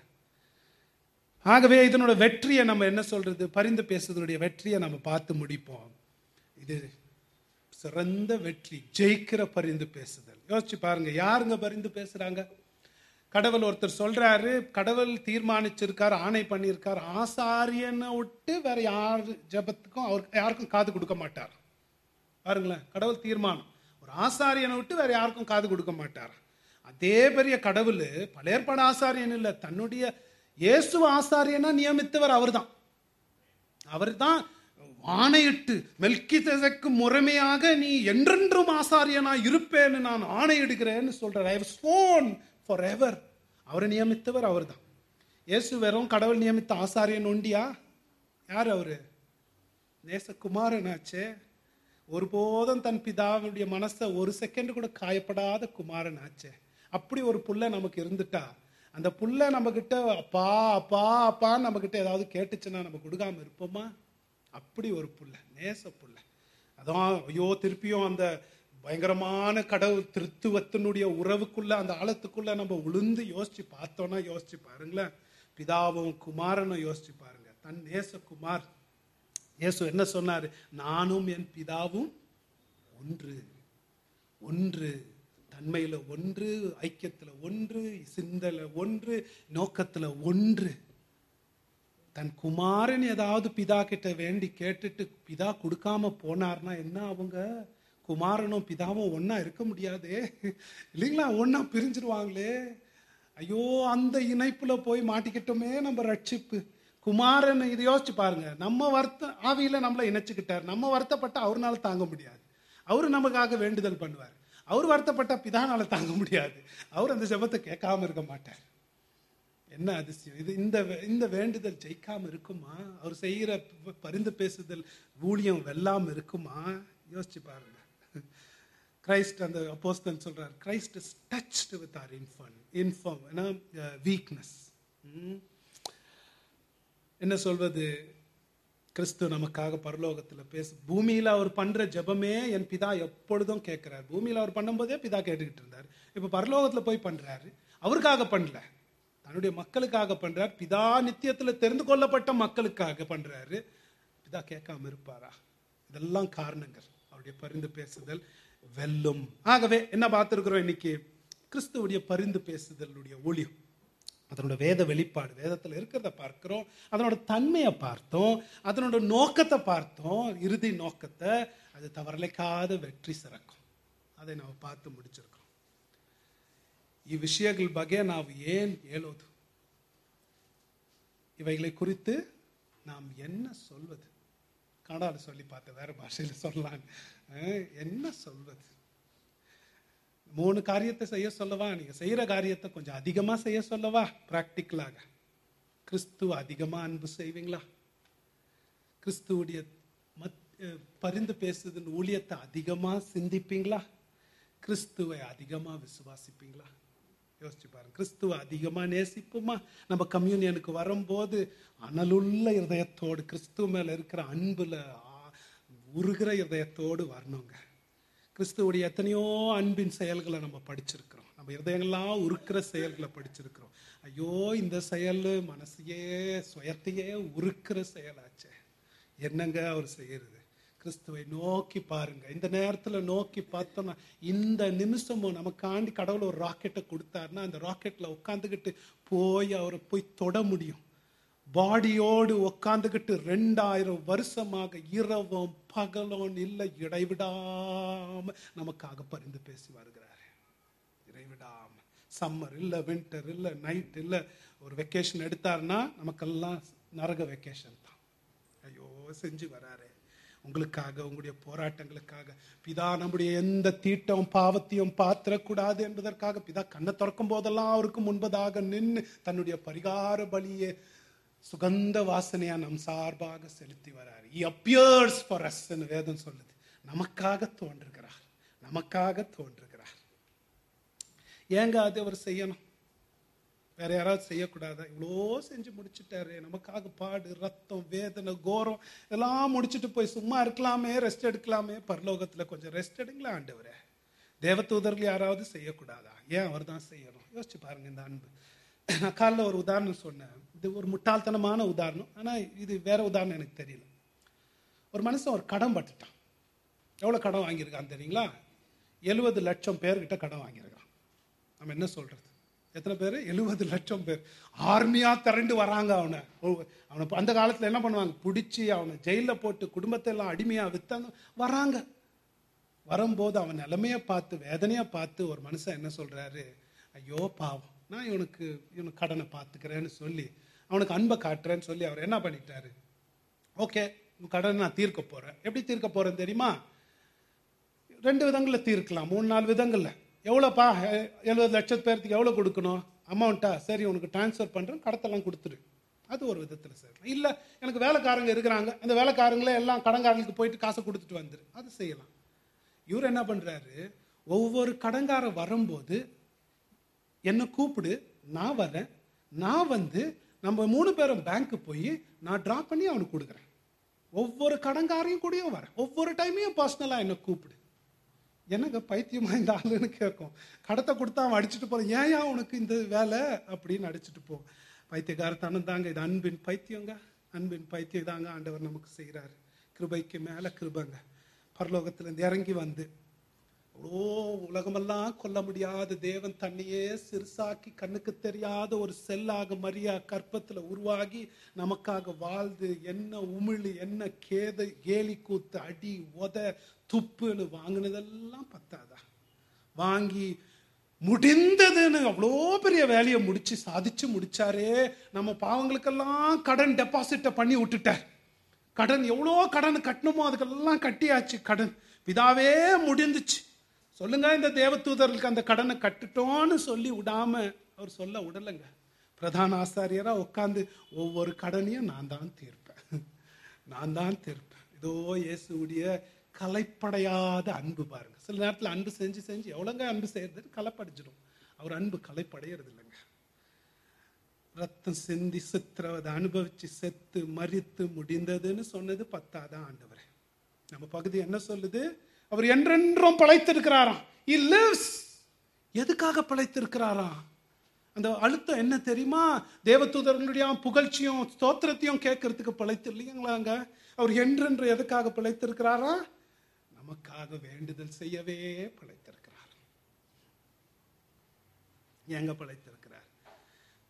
ஆகவே இதனோட வெற்றியை நம்ம என்ன சொல்றது, பரிந்து பேசுதலுடைய வெற்றியை நம்ம பார்த்து முடிப்போம். இது சிறந்த வெற்றி, ஜெயிக்கிற பரிந்து பேசுதல். யோசிச்சு பாருங்க, யாருங்க பரிந்து பேசுறாங்க? கடவுள் ஒருத்தர் சொல்றாரு, கடவுள் தீர்மானிச்சிருக்காரு, ஆணை பண்ணியிருக்காரு, ஆசாரியனை விட்டு வேற யாரு ஜபத்துக்கும் அவர் யாருக்கும் காது கொடுக்க மாட்டார். பாருங்களேன், கடவுள் தீர்மானம், ஒரு ஆசாரியனை விட்டு வேற யாருக்கும் காது கொடுக்க மாட்டார். அதே பெரிய கடவுள் பழைய ஏற்பாடு ஆசாரியன் இல்லை, தன்னுடைய இயேசு ஆசாரியனா நியமித்தவர் அவர்தான். அவர்தான் ஆணையிட்டு மெல்கிசேதேக்கு முறைமையாக நீ என்றென்றும் ஆசாரியனா இருப்பேன்னு நான் ஆணையிடுகிறேன்னு சொல்றார். I have sworn forever. அவரை நியமித்தவர் அவர்தான். இயேசு வெறும் கடவுள் நியமித்த ஆசாரியன் ஒண்டியா? யார் அவரு? நேசகுமாரனாச்சே. ஒருபோதும் தன் பிதாவுடைய மனசை ஒரு செகண்ட் கூட காயப்படாத குமாரன் ஆச்சே. அப்படி ஒரு புள்ள நமக்கு இருந்துட்டா, அந்த புள்ள நம்ம கிட்ட அப்பா அப்பா அப்பா நம்ம கிட்ட ஏதாவது கேட்டுச்சுன்னா நம்ம கொடுக்காம இருப்போமா? அப்படி ஒரு புள்ள, நேச புள்ள. அதான் ஐயோ, திருப்பியும் அந்த பயங்கரமான கடவுள் திருத்துவத்தினுடைய உறவுக்குள்ள, அந்த ஆழத்துக்குள்ள நம்ம உளுந்து யோசிச்சு பார்த்தோம்னா, யோசிச்சு பாருங்களேன், பிதாவும் குமாரனும் யோசிச்சு பாருங்க. தன் நேச குமார் இயேசு என்ன சொன்னாரு? நானும் என் பிதாவும் ஒன்று. ஒன்று, தன்மையில ஒன்று, ஐக்கியத்துல ஒன்று, சிந்தல ஒன்று, நோக்கத்துல ஒன்று. தன் குமாரன் ஏதாவது பிதா கிட்ட வேண்டி கேட்டுட்டு பிதா கொடுக்காம போனார்னா என்ன? அவங்க குமாரனும் பிதாவும் ஒன்னா இருக்க முடியாதே, இல்லைங்களா? ஒன்னா பிரிஞ்சிருவாங்களே. ஐயோ, அந்த இணைப்புல போய் மாட்டிக்கிட்டோமே நம்ம ரட்சிப்பு. குமாரன் இதை யோசிச்சு பாருங்க, நம்ம ஆவியில நம்மளை இணைச்சுக்கிட்டார். நம்ம வருத்தப்பட்ட அவர்னால தாங்க முடியாது, அவரு நமக்காக வேண்டுதல் பண்ணுவார். அவர் வருத்தப்பட்ட பிதானால தாங்க முடியாது, அவர் அந்த ஜெபத்தை கேட்காம இருக்க மாட்டார். என்ன அதிசயம் இது! இந்த வேண்டுதல் ஜெயிக்காம இருக்குமா? அவர் செய்யற பரிந்து பேசுதல் ஊழியம் வெல்லாம இருக்குமா? யோசிச்சு பாருங்க. கிரைஸ்ட், அந்த அப்போஸ்தலன் சொல்றார், Christ is touched with our infirm weakness. என்ன சொல்வது? கிறிஸ்து நமக்காக பரலோகத்துல பூமியில அவர் பண்ற ஜெபமே என் பிதா எப்பொழுதும் கேட்கிறார். பூமியில அவர் பண்ணும்போதே பிதா கேட்டுக்கிட்டு இருந்தார். இப்ப பரலோகத்துல போய் பண்றாரு. அவருக்காக பண்ணல, தன்னுடைய மக்களுக்காக பண்றார். பிதா நித்தியத்துல தெரிந்து கொள்ளப்பட்ட மக்களுக்காக பண்றாரு. பிதா கேட்காம இருப்பாரா? இதெல்லாம் காரணங்கள். அவருடைய பரிந்து பேசுதல் வெல்லும். ஆகவே என்ன பார்த்திருக்கிறோம் இன்னைக்கு? கிறிஸ்துவுடைய பரிந்து பேசுதலுடைய ஊழியம், அதனோட வேத வெளிப்பாடு, வேதத்தில் இருக்கிறத பார்க்கிறோம், அதனோட தன்மையை பார்த்தோம், அதனோட நோக்கத்தை பார்த்தோம், இறுதி நோக்கத்தை. அது தவறலைக்காத வெற்றி சிறக்கும். அதை ನಾವು பார்த்து முடிச்சிருக்கோம். ಈ ವಿಷಯಗಳ ಬಗ್ಗೆ ನಾವು ಏನ್ ಹೇಳೋದು, இவைகளை குறித்து நாம் என்ன சொல்வது? கன்னடாவில் சொல்லி பார்த்தேன், வேற பாஷையில் சொல்லலாம். என்ன சொல்வது? 3 காரியத்தை செய்ய சொல்லவா? நீங்க செய்யற காரியத்தை கொஞ்சம் அதிகமா செய்ய சொல்லவா? பிராக்டிக்கலாக கிறிஸ்துவ அதிகமா அன்பு செய்வீங்களா? கிறிஸ்துவுடைய பரிந்து பேசுதல் ஊழியத்தை அதிகமா சிந்திப்பீங்களா? கிறிஸ்துவை அதிகமா விசுவாசிப்பீங்களா? யோசிச்சு பாருங்க. கிறிஸ்துவ அதிகமா நேசிப்போமா? நம்ம கம்யூனியனுக்கு வரும்போது அனலுள்ள இருதயத்தோடு, கிறிஸ்துவ மேல இருக்கிற அன்புல உருகிற இருதயத்தோடு வரணுங்க. கிறிஸ்துவுடைய எத்தனையோ அன்பின் செயல்களை நம்ம படிச்சிருக்கிறோம். நம்ம இருதயங்கள்லாம் உருக்கிற செயல்களை படிச்சிருக்கிறோம். ஐயோ, இந்த செயல் மனசையே சுயத்தையே உருக்கிற செயலாச்சே, என்னங்க அவர் செய்யறது? கிறிஸ்துவை நோக்கி பாருங்க. இந்த நேரத்துல நோக்கி பார்த்தோம்னா, இந்த நிமிஷமும் நமக்காண்டி கடவுள் ஒரு ராக்கெட்டை கொடுத்தாருன்னா, அந்த ராக்கெட்ல உட்காந்துக்கிட்டு போய் அவரை போய் தொட முடியும். பாடியோடு உட்காந்துக்கிட்டு 2000 வருஷமாக இரவும் பகலும் இல்லை இடைவிடாம நமக்காக பரிந்து பேசி வருகிறாரு. இடைவிடாம. சம்மர் இல்ல, வின்டர் இல்ல, நைட் இல்ல, ஒரு வெக்கேஷன் எடுத்தாருன்னா நமக்கெல்லாம் நரக வெக்கேஷன் தான். ஐயோ, செஞ்சு வராரு உங்களுக்காக, உங்களுடைய போராட்டங்களுக்காக. பிதா நம்முடைய எந்த தீட்டம் பாவத்தையும் பாத்திரக்கூடாது என்பதற்காக பிதா கண்ணை திறக்கும் போதெல்லாம் அவருக்கு முன்பதாக நின்று தன்னுடைய பரிகார பலியை சுகந்த வாசனையா நம் சார்பாக செலுத்தி வராரு. He appears for us ன்னு வேதம் சொல்லுது. நமக்காக தோன்றுகிறார், நமக்காக தோன்றுகிறார். ஏங்க அது அவர் செய்யணும்? வேற யாராவது செய்யக்கூடாதா? இவ்வளோ செஞ்சு முடிச்சுட்டாரு நமக்காக. பாடு, ரத்தம், வேதனை, கோரம் எல்லாம் முடிச்சுட்டு போய் சும்மா இருக்கலாமே, ரெஸ்ட் எடுக்கலாமே. பரலோகத்துல கொஞ்சம் ரெஸ்ட் எடுங்களா ஆண்டவரே. தேவதூதர்கள் யாராவது செய்யக்கூடாதா? ஏன் அவர் தான் செய்யணும்? யோசிச்சு பாருங்க இந்த அன்பு. நான் காலைல ஒரு உதாரணம் சொன்னேன். இது ஒரு முட்டாள்தனமான உதாரணம், ஆனா இது வேற உதாரணம் எனக்கு தெரியல. ஒரு மனுஷன் ஒரு கடன் பட்டுட்டான். எவ்வளவு கடன் வாங்கியிருக்கான் தெரியுங்களா? 70 லட்சம் பேர்கிட்ட கடன் வாங்கியிருக்கான். நம்ம என்ன சொல்றது? எத்தனை பேர்? 70 லட்சம் பேர் ஆர்மியா திரண்டு வராங்க. அவனை அந்த காலத்துல என்ன பண்ணுவாங்க? பிடிச்சி அவனை ஜெயில போட்டு குடும்பத்தை எல்லாம் அடிமையா வித்தாங்க. வராங்க. வரும்போது அவன் நிலைமைய பார்த்து, வேதனையா பார்த்து ஒரு மனுஷன் என்ன சொல்றாரு? ஐயோ பாவம், நான் இவனுக்கு கடனை பார்த்துக்கிறேன்னு சொல்லி அவனுக்கு அன்பை காட்டுறேன்னு சொல்லி அவர் என்ன பண்ணிட்டாரு? ஓகே, கடனை நான் தீர்க்க போறேன். எப்படி தீர்க்க போறேன்னு தெரியுமா? 2 விதங்கள்ல தீர்க்கலாம், 3-4 விதங்கள்ல. எவ்வளோப்பா? 70 லட்சம் பேருக்கு எவ்வளோ கொடுக்கணும் அமௌண்ட்டா? சரி, உனக்கு டிரான்ஸ்ஃபர் பண்ணுறேன், கடத்தெல்லாம் கொடுத்துரு. அது ஒரு விதத்தில் சரி. இல்லை, எனக்கு வேலைக்காரங்க இருக்கிறாங்க, அந்த வேலைக்காரங்களே எல்லாம் கடன்காரங்களுக்கு போயிட்டு காசை கொடுத்துட்டு வந்துரு, அது செய்யலாம். இவர் என்ன பண்ணுறாரு? ஒவ்வொரு கடன்கார வரும்போது என்னை கூப்பிடு, நான் வரேன், நான் வந்து நம்ம 3 பேரும் பேங்க்கு போய் நான் ட்ரா பண்ணி அவனுக்கு கொடுக்குறேன். ஒவ்வொரு கடன்காரையும் கூடயும் வரேன், ஒவ்வொரு டைமையும் பர்சனலாக என்னை கூப்பிடு. எனக்கு பைத்தியமா இந்த ஆளுன்னு கேட்கும். கடத்தை கொடுத்தா அவன் அடிச்சுட்டு போறான். ஏன் உனக்கு இந்த வேலை அப்படின்னு அடிச்சுட்டு போ. பைத்தியக்காரத்தனம் தாங்க இது. அன்பின் பைத்தியங்க, அன்பின் பைத்தியம் தாங்க ஆண்டவர் நமக்கு செய்கிறாரு. கிருபைக்கு மேல கிருபங்க. பரலோகத்திலிருந்து இறங்கி வந்து அவ்வளோ உலகமெல்லாம் கொல்ல முடியாத தேவன் தன்னையே சிறுசாக்கி கண்ணுக்கு தெரியாத ஒரு செல்லாக மரியா கற்பத்துல உருவாகி நமக்காக வாழ்ந்து, என்ன உமிழ், என்ன கேலி கூத்து, அடி, உத, துப்புன்னு வாங்கினதெல்லாம் பத்தாதா? வாங்கி முடிந்ததுன்னு அவ்வளோ பெரிய வேலையை முடிச்சு சாதிச்சு முடிச்சாரே. நம்ம பாவங்களுக்கெல்லாம் கடன் டெபாசிட்டை பண்ணி விட்டுட்டார். கடன் எவ்வளோ கடன் கட்டணுமோ அதுக்கெல்லாம் கட்டியாச்சு. கடன் பிதாவே முடிந்துச்சு. சொல்லுங்க, இந்த தேவதூதர்களுக்கு அந்த கடனை கட்டுட்டோன்னு சொல்லி விடாம அவர் சொல்ல விடலைங்க. பிரதான ஆசாரியரா உட்காந்து ஒவ்வொரு கடனையும் நான் தான் தீர்ப்பேன், நான் தான் தீர்ப்பேன். இதோ இயேசுடைய கலைப்படையாத அன்பு பாருங்க. சில நேரத்தில் அன்பு செஞ்சு செஞ்சு எவ்வளோங்க அன்பு செய்யறது கலைப்படைஞ்சிடும். அவர் அன்பு கலைப்படையிறது இல்லைங்க. ரத்தம் சிந்தி சித்திரவதை அனுபவிச்சு செத்து மரித்து முடிந்ததுன்னு சொன்னது பத்தாதான் ஆண்டவரே. நம்ம பகுதி என்ன சொல்லுது? அவர் என்றென்றும் பிழைத்திருக்கிறாராம். He lives. எதுக்காக பிழைத்திருக்கிறாராம்? அந்த அழுத்தம் என்ன தெரியுமா? தேவதூதர்களுடைய புகழ்ச்சியும் ஸ்தோத்திரத்தையும் கேட்கறதுக்கு பிழைத்து இல்லைங்களாங்க. அவர் என்றென்று எதுக்காக பிழைத்திருக்கிறாரா? நமக்காக வேண்டுதல் செய்யவே பிழைத்திருக்கிறார். எங்க பிழைத்திருக்கிறார்?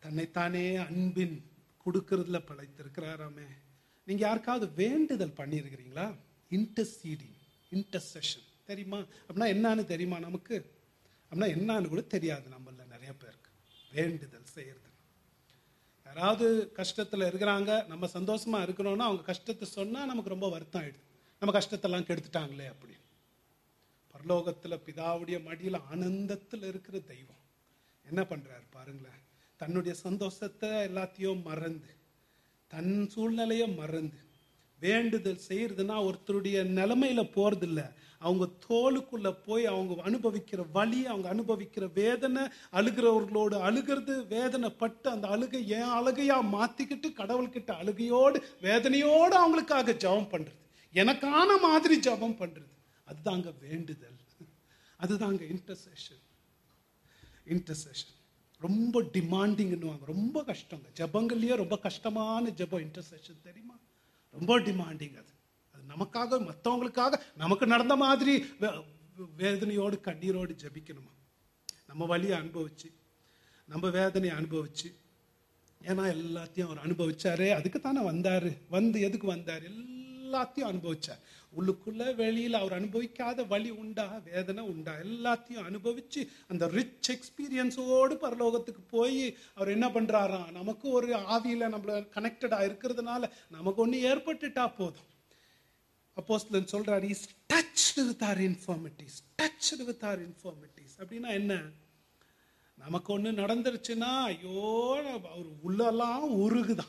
தன்னைத்தானே அன்பின் கொடுக்கறதுல படைத்திருக்கிறாராமே. நீங்க யாருக்காவது வேண்டுதல் பண்ணியிருக்கிறீங்களா? இன்டர்சீடிங், இன்டர்செஷன் தெரியுமா? அப்படின்னா என்னன்னு தெரியுமா? நமக்கு அப்படின்னா என்னன்னு கூட தெரியாது நம்மள நிறைய பேருக்கு. வேண்டுதல் செய்யறது, யாராவது கஷ்டத்துல இருக்கிறாங்க, நம்ம சந்தோஷமா இருக்கிறோம்னா அவங்க கஷ்டத்தை சொன்னா நமக்கு ரொம்ப வருத்தம் ஆயிடுது. நம்ம கஷ்டத்தெல்லாம் கெடுத்துட்டாங்களே அப்படி. பரலோகத்துல பிதாவுடைய மடியில ஆனந்தத்துல இருக்கிற தெய்வம் என்ன பண்றாரு பாருங்களேன். தன்னுடைய சந்தோஷத்தை எல்லாத்தையும் மறந்து, தன் சூழ்நிலைய மறந்து வேண்டுதல் செய்யறதுன்னா ஒருத்தருடைய நிலைமையில போறது இல்ல, அவங்க தோலுக்குள்ள போய் அவங்க அனுபவிக்கிற வலி, அவங்க அனுபவிக்கிற வேதனை, அழுகிறவர்களோடு அழுகிறது, வேதனை பட்டு அந்த அழுகை ஏன் அழுகையா மாத்திக்கிட்டு கடவுள்கிட்ட அழுகையோடு வேதனையோடு அவங்களுக்காக ஜெபம் பண்றது, எனக்கான மாதிரி ஜெபம் பண்றது, அதுதாங்க வேண்டுதல், அதுதாங்க இன்டர்செஷன். இன்டர்செஷன் ரொம்ப டிமாண்டிங்னுவாங்க, ரொம்ப கஷ்டங்க. ஜெபங்கள்லயே ரொம்ப கஷ்டமான ஜெபம் இன்டர்செஷன் தெரியுமா? ரொம்ப டிமாண்டிங். அது நமக்காக, மற்றவங்களுக்காக, நமக்கு நடந்த மாதிரி வேதனையோடு கண்ணீரோடு ஜெபிக்கணுமா? நம்ம வலியை அனுபவிச்சு, நம்ம வேதனையை அனுபவிச்சு, ஏன்னா எல்லாத்தையும் அவர் அனுபவிச்சாரே, அதுக்கு தானே வந்தாரு. வந்து எதுக்கு வந்தார்? எல்லாத்தையும் அனுபவிச்சார். உள்ளுக்குள்ள வெளியில அவர் அனுபவிக்காத வலி உண்டா, வேதனை உண்டா, எல்லாத்தையும் அனுபவிச்சு அந்த ரிச் எக்ஸ்பீரியன்ஸோடு பரலோகத்துக்கு போய் அவர் என்ன பண்றாராம், நமக்கு ஒரு ஆவியில நம்மள கனெக்டடா இருக்கிறதுனால நமக்கு ஒண்ணு ஏற்பட்டுட்டா போதும். அப்போஸ்தலன் சொல்றாரு, is touched with our infirmities, touched with our infirmities. அப்படின்னா என்ன? நமக்கு ஒண்ணு நடந்துருச்சுன்னா ஐயோ அவர் உள்ளெல்லாம் உருகுதான்.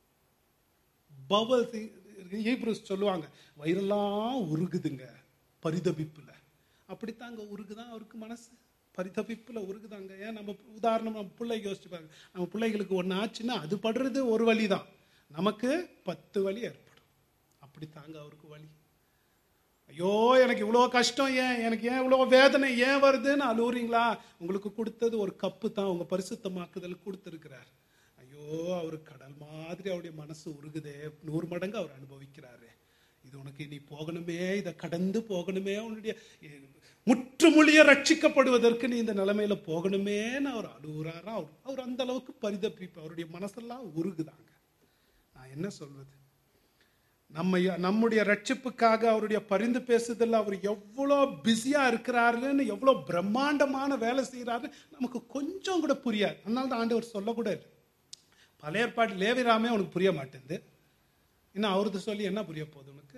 பவல் ஹீப்ரூஸ் சொல்லுவாங்க, வயிறெல்லாம் உருகுதுங்க பரிதபிப்புல. அப்படித்தாங்க உருகுதான் அவருக்கு மனசு, பரிதபிப்புல உருகுதாங்க. ஏன் நம்ம உதாரணம் நம்ம பிள்ளைக்கு யோசிச்சு பாருங்க. நம்ம பிள்ளைகளுக்கு ஒன்று ஆச்சுன்னா அது படுறது ஒரு வலி தான், நமக்கு 10 வலி ஏற்படும். அப்படித்தாங்க அவருக்கு வலி. ஐயோ எனக்கு இவ்வளோ கஷ்டம், எனக்கு ஏன் இவ்வளோ வேதனை ஏன் வருதுன்னு அழுவுறீங்களா? உங்களுக்கு கொடுத்தது ஒரு கப்பு தான், உங்க பரிசுத்தமாக்குதல் கொடுத்துருக்கிறார். ஐயோ அவரு கடல் மாதிரி அவருடைய மனசு உருகுதே, 100 மடங்கு அவர் அனுபவிக்கிறாரு. இது உனக்கு இனி போகணுமே, இதை கடந்து போகணுமே, உன்னுடைய முற்றுமொழிய ரட்சிக்கப்படுவதற்கு நீ இந்த நிலைமையில போகணுமேன்னு அவர் அழுகுறாரா? அவர் அந்த அளவுக்கு பரிதபிப்பு, அவருடைய மனசெல்லாம் உருகுதாங்க. நான் என்ன சொல்வது, நம்முடைய ரட்சிப்புக்காக அவருடைய பரிந்து பேசுதல் அவர் எவ்வளோ பிஸியா இருக்கிறாருன்னு, எவ்வளோ பிரம்மாண்டமான வேலை செய்யறாரு நமக்கு கொஞ்சம் கூட புரியாது. அதனால தான் ஆண்டவர் சொல்லக்கூட இல்லை. பழைய ஏற்பாடு லேவிராமே உனக்கு புரிய மாட்டேங்குது, இன்னும் அவரது சொல்லி என்ன புரிய போகுது உனக்கு?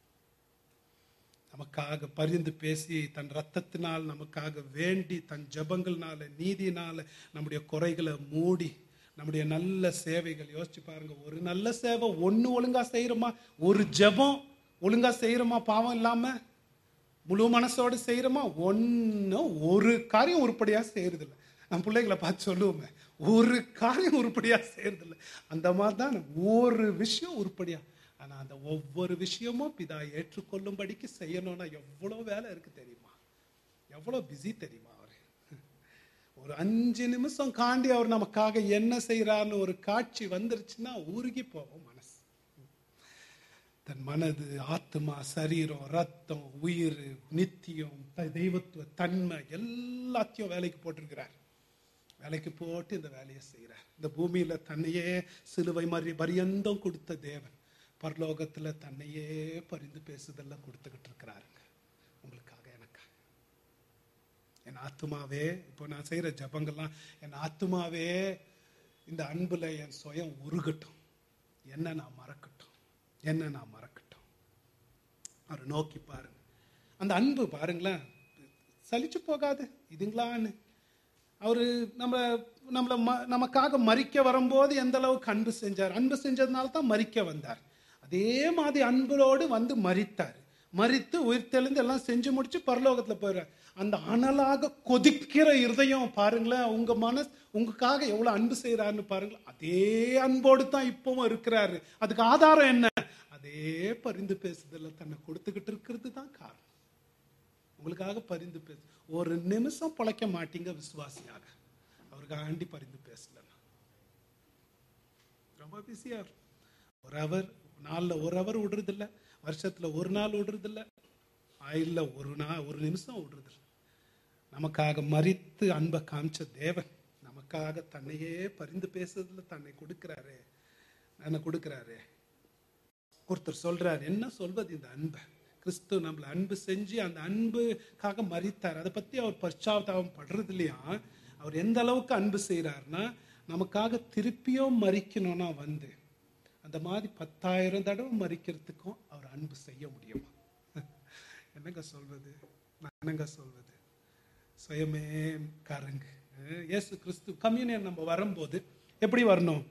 நமக்காக பரிந்து பேசி தன் ரத்தத்தினால் நமக்காக வேண்டி தன் ஜபங்கள்னால நீதினால நம்முடைய குறைகளை மூடி நம்முடைய நல்ல சேவைகள் யோசிச்சு பாருங்க. ஒரு நல்ல சேவை ஒன்று ஒழுங்கா செய்யறோமா, ஒரு ஜபம் ஒழுங்கா செய்யறோமா, பாவம் இல்லாம முழு மனசோடு செய்யறோமா? ஒரு காரியம் உருப்படியா செய்யறது இல்லை. நம்ம பிள்ளைகளை பார்த்து சொல்லுவோமே, ஒரு காரியம் உருப்படியா செய்யறது இல்லை. அந்த மாதிரி தான் ஒரு விஷயம் உருப்படியா. ஆனா அந்த ஒவ்வொரு விஷயமும் பிதா ஏற்றுக்கொள்ளும்படிக்கு செய்யணும்னா எவ்வளவு வேலை இருக்கு தெரியுமா? எவ்வளவு பிஸி தெரியுமா? அவரு ஒரு 5 நிமிஷம் காண்டி அவர் நமக்காக என்ன செய்யறாருன்னு ஒரு காட்சி வந்துருச்சுன்னா உருகி போவோம் மனசு. தன் மனது, ஆத்மா, சரீரம், ரத்தம், உயிர், நித்தியம், தெய்வத்துவ தன்மை எல்லாத்தையும் வேலைக்கு போட்டிருக்கிறார். வேலைக்கு போட்டு இந்த வேலையை செய்கிறார். இந்த பூமியில தன்னையே சிலுவை மாதிரி பரியந்தம் கொடுத்த தேவன் பரலோகத்துல தன்னையே பரிந்து பேசுதெல்லாம் கொடுத்துக்கிட்டு இருக்கிறாருங்க. உங்களுக்காக, எனக்காக. என் ஆத்துமாவே, இப்போ நான் செய்யற ஜபங்கள்லாம், என் ஆத்துமாவே இந்த அன்புல என் சுயம் உருகட்டும், என்ன நான் மறக்கட்டும், என்ன நான் மறக்கட்டும். அவரை நோக்கி பாருங்க. அந்த அன்பு பாருங்களேன், சலிச்சு போகாது. இதுங்களான்னு அவரு நமக்காக மரிக்க வரும்போது எந்த அளவுக்கு அன்பு செஞ்சார், அன்பு செஞ்சதுனால தான் மரிக்க வந்தார். அதே மாதிரி அன்போடு வந்து மரித்தார். மரித்து உயிர் தெளிந்து எல்லாம் செஞ்சு முடிச்சு பரலோகத்துல போயிடுறார். அந்த அனலாக கொதிக்கிற இருதயம் பாருங்களேன், உங்க மனசு உங்களுக்காக எவ்வளவு அன்பு செய்யறாருன்னு பாருங்களேன். அதே அன்போடு தான் இப்பவும் இருக்கிறாரு. அதுக்கு ஆதாரம் என்ன? அதே பரிந்து பேசுதல்ல தன்னை கொடுத்துக்கிட்டு இருக்கிறது தான் காரணம். உங்களுக்காக பரிந்து பேசு. ஒரு நிமிஷம் பொழைக்க மாட்டீங்க விசுவாசியாக அவருக்காக ஆண்டி பரிந்து பேசல. ரொம்ப பிஸியா ஒரு அவர் நாள்ல ஒரு அவர் விடுறது இல்லை, வருஷத்துல ஒரு நாள் விடுறது இல்லை, ஆயில்ல ஒரு நிமிஷம் விடுறது இல்லை. நமக்காக மரித்து அன்பை காமிச்ச தேவன் நமக்கு நமக்காக தன்னையே பரிந்து பேசுறதுல தன்னை கொடுக்கிறாரு, என்ன கொடுக்கிறாரு. ஒருத்தர் சொல்றாரு, என்ன சொல்வது இந்த அன்பை, கிறிஸ்து நம்மளை அன்பு செஞ்சு அந்த அன்புக்காக மரித்தார். அதை பத்தி அவர் பச்சாத்தாபம் படுறது இல்லையா. அவர் எந்த அளவுக்கு அன்பு செய்யறாருன்னா, நமக்காக திருப்பியும் மரிக்கணும்னா வந்து அந்த மாதிரி 10,000 தடவை மரிக்கிறதுக்கும் அவர் அன்பு செய்ய முடியுமா? என்னங்க சொல்வது, நான் என்னங்க சொல்வது, சுயமே கருங்கு. இயேசு கிறிஸ்து கம்யூனியன் நம்ம வரும்போது எப்படி வரணும்?